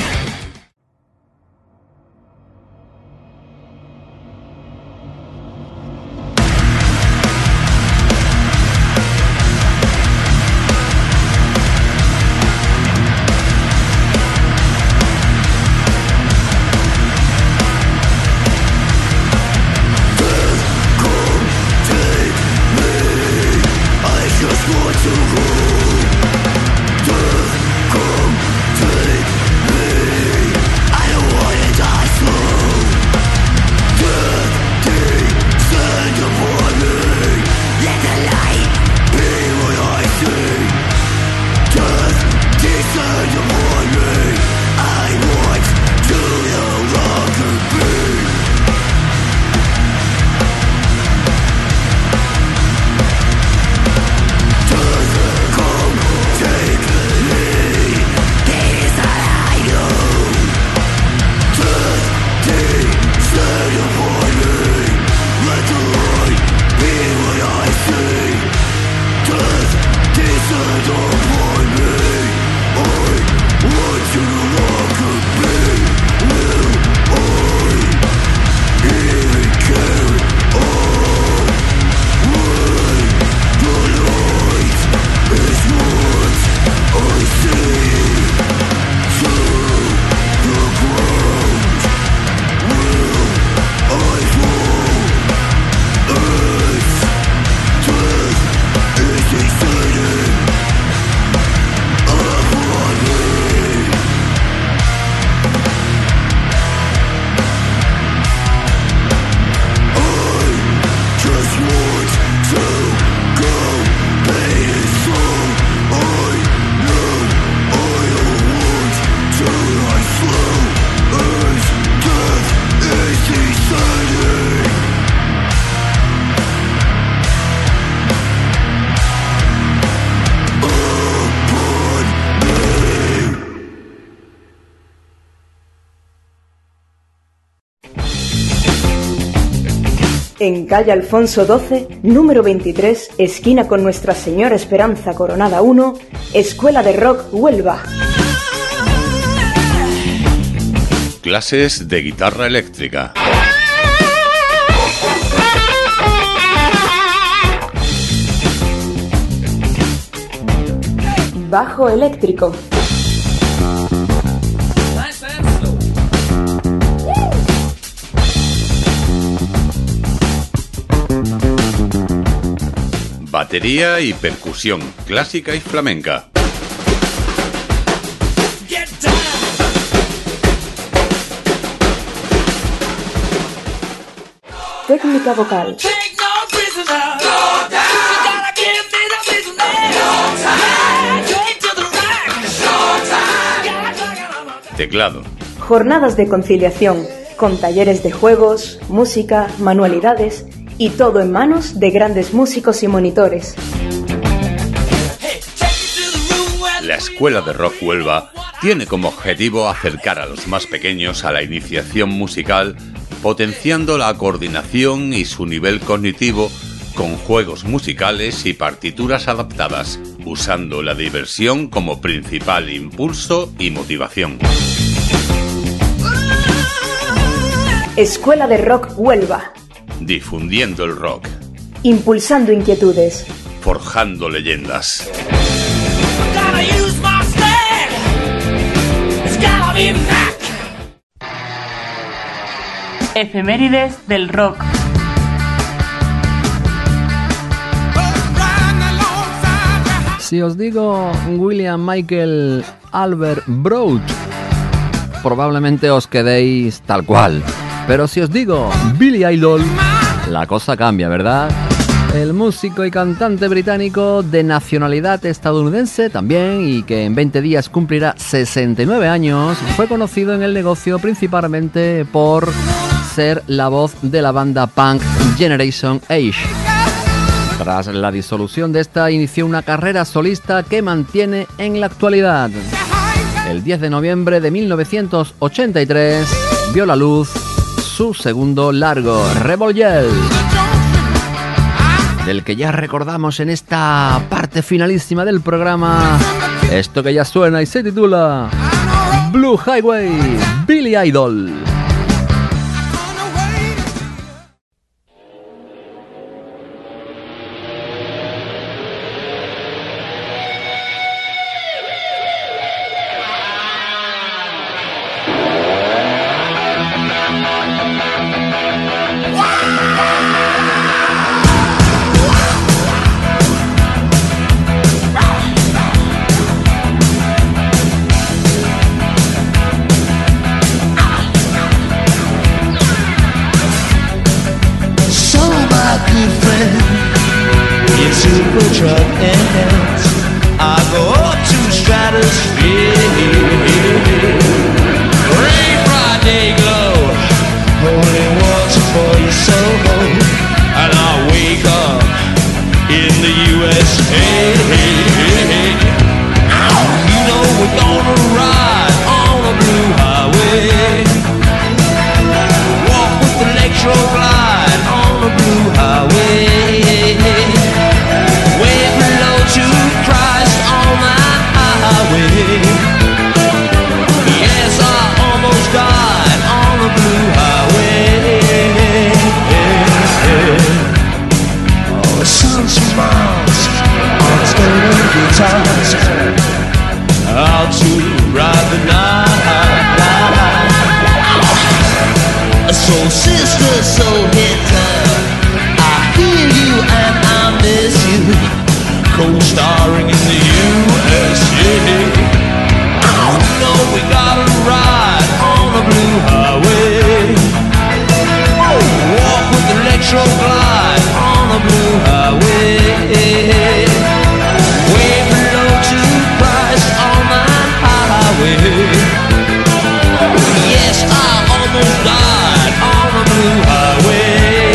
En calle Alfonso XII, número 23, esquina con Nuestra Señora Esperanza Coronada 1, Escuela de Rock Huelva. Clases de guitarra eléctrica. Bajo eléctrico. Batería y percusión, clásica y flamenca. Técnica vocal. teclado. Jornadas de conciliación, con talleres de juegos, música, manualidades y todo en manos de grandes músicos y monitores. La Escuela de Rock Huelva tiene como objetivo acercar a los más pequeños a la iniciación musical, potenciando la coordinación y su nivel cognitivo con juegos musicales y partituras adaptadas, usando la diversión como principal impulso y motivación. Escuela de Rock Huelva. Difundiendo el rock. Impulsando inquietudes. Forjando leyendas. Efemérides del rock. Si os digo William Michael Albert Broad, probablemente os quedéis tal cual. Pero si os digo Billy Idol, la cosa cambia, ¿verdad? El músico y cantante británico de nacionalidad estadounidense también, y que en 20 días cumplirá 69 años, fue conocido en el negocio principalmente por ser la voz de la banda punk Generation Age. Tras la disolución de esta, inició una carrera solista que mantiene en la actualidad. El 10 de noviembre de 1983 vio la luz su segundo largo, Rebel Yell, del que ya recordamos en esta parte finalísima del programa esto que ya suena y se titula Blue Highway, Billy Idol. Yes, I almost died on the blue highway.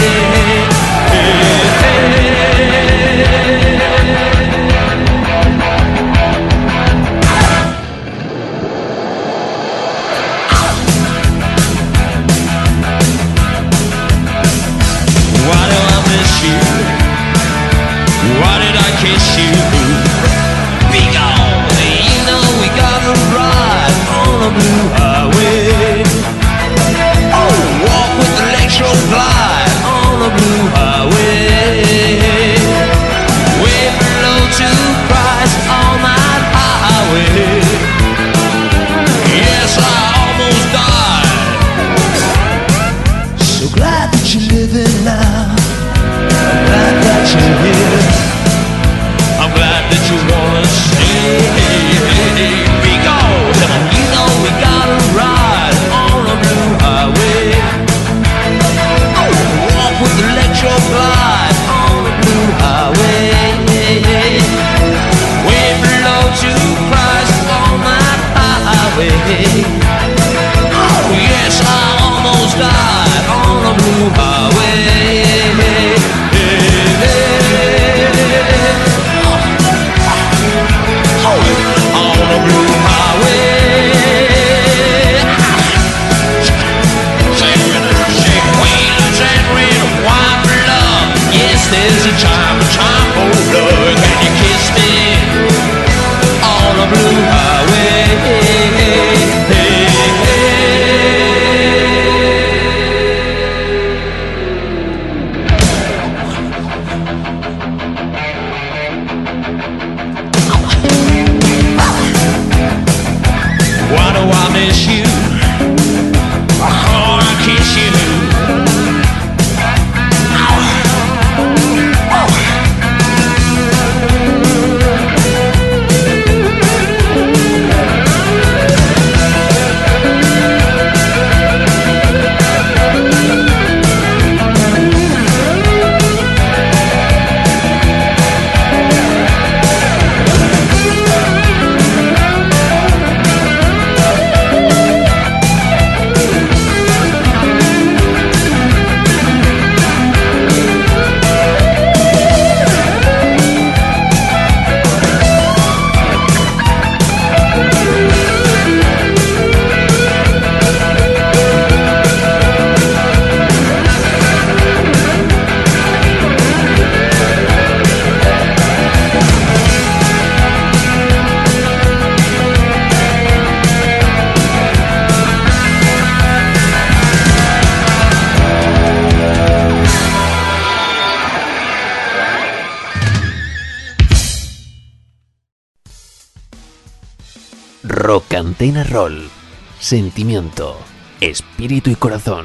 Antena Roll. Sentimiento, espíritu y corazón.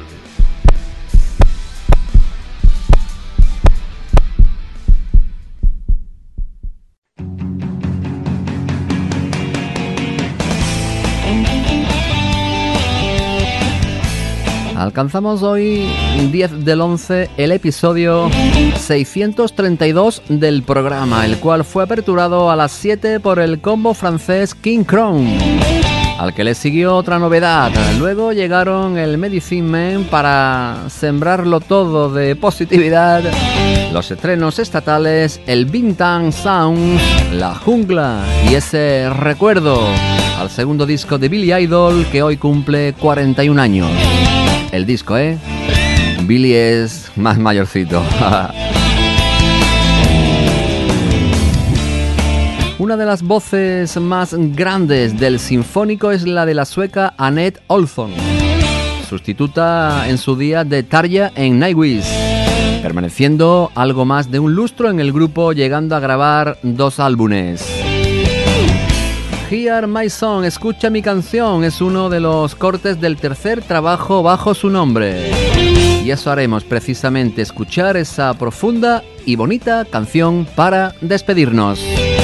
Alcanzamos hoy, 10 del 11, el episodio 632 del programa, el cual fue aperturado a las 7 por el combo francés King Crown, al que le siguió otra novedad. Luego llegaron el Medicine Man para sembrarlo todo de positividad, los estrenos estatales, el Bintang Sound, La Jungla y ese recuerdo al segundo disco de Billy Idol, que hoy cumple 41 años. El disco, Billy es más mayorcito. Una de las voces más grandes del sinfónico es la de la sueca Annette Olsson, sustituta en su día de Tarja en Nightwish, permaneciendo algo más de un lustro en el grupo, llegando a grabar 2 álbumes. Hear My Song, escucha mi canción, es uno de los cortes del tercer trabajo bajo su nombre. Y eso haremos precisamente, escuchar esa profunda y bonita canción para despedirnos.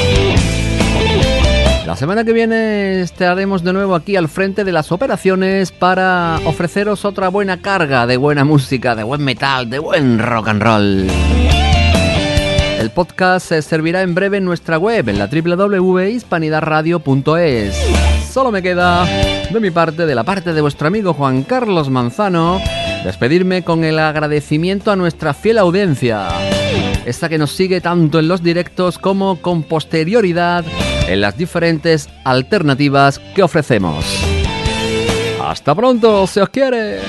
La semana que viene estaremos de nuevo aquí al frente de las operaciones para ofreceros otra buena carga de buena música, de buen metal, de buen rock and roll. El podcast se servirá en breve en nuestra web, en la www.hispanidadradio.es. Solo me queda, de mi parte, de la parte de vuestro amigo Juan Carlos Manzano, despedirme con el agradecimiento a nuestra fiel audiencia, esta que nos sigue tanto en los directos como con posterioridad en las diferentes alternativas que ofrecemos. ¡Hasta pronto, se os quiere!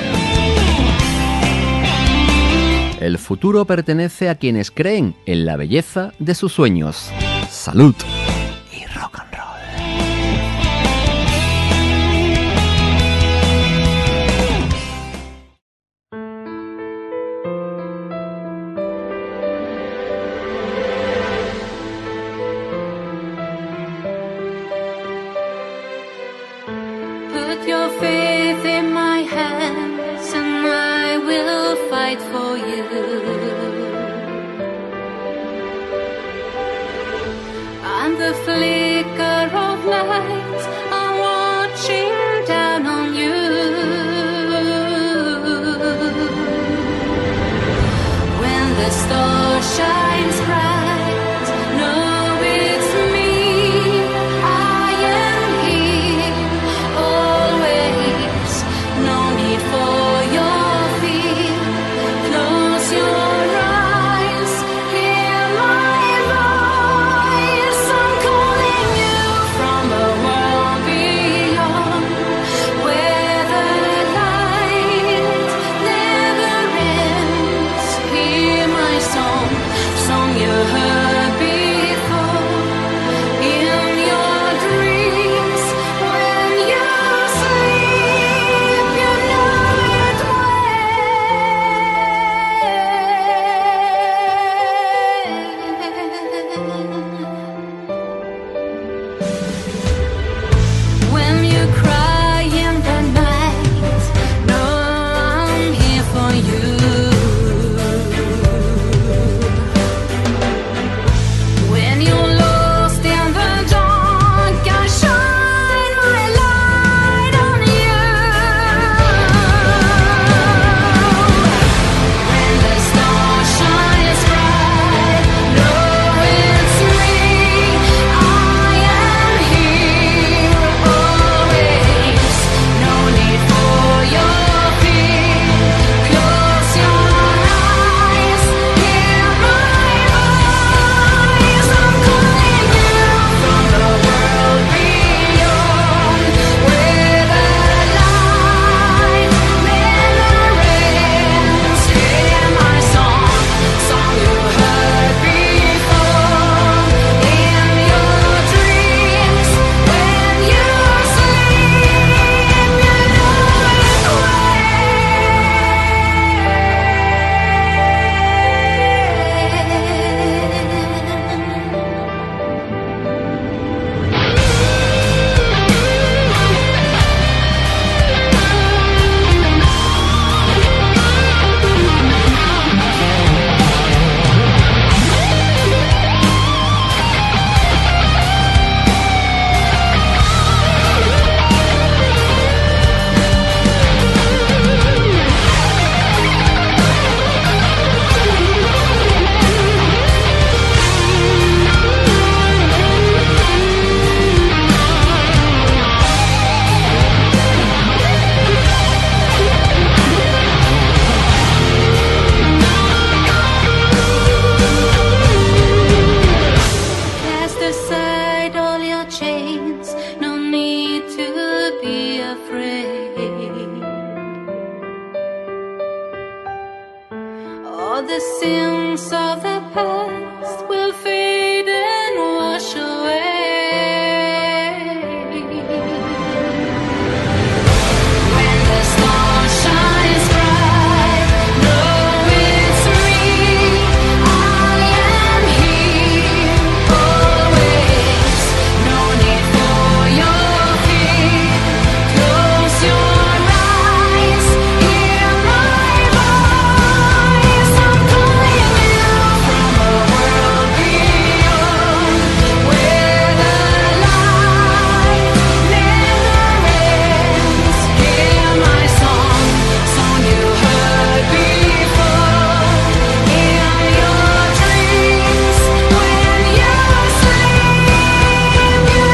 El futuro pertenece a quienes creen en la belleza de sus sueños. ¡Salud! Y rock and roll. Put your faith in my hands and I will fight for you. I'm All the sins of the past will fade and wash away. When the sun shines bright, know it's me. I am here always. No need for your fear. Close your eyes, hear my voice. I'm calling you from a world beyond, where the light never ends. Hear my song, song you heard before. In your dreams, when you sleep, you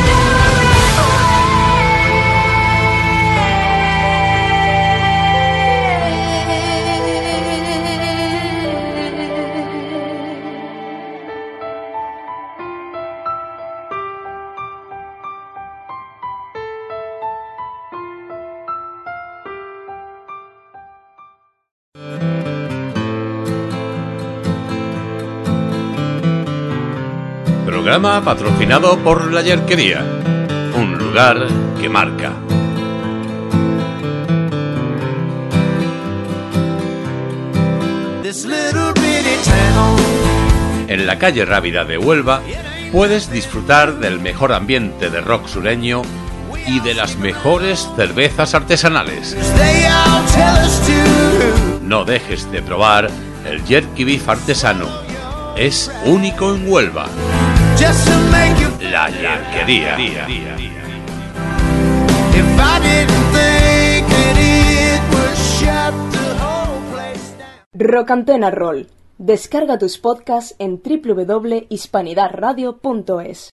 Programa patrocinado por La Yerquería, un lugar que marca. This little bitty town. En la calle Rábida de Huelva puedes disfrutar del mejor ambiente de rock sureño y de las mejores cervezas artesanales. They all tell us to. No dejes de probar el jerky beef artesano. Es único en Huelva. Just to make you. La Yerquería. If I didn't think that it would shut the whole place down. Rock Antena Roll. Descarga tus podcasts en www.hispanidadradio.es.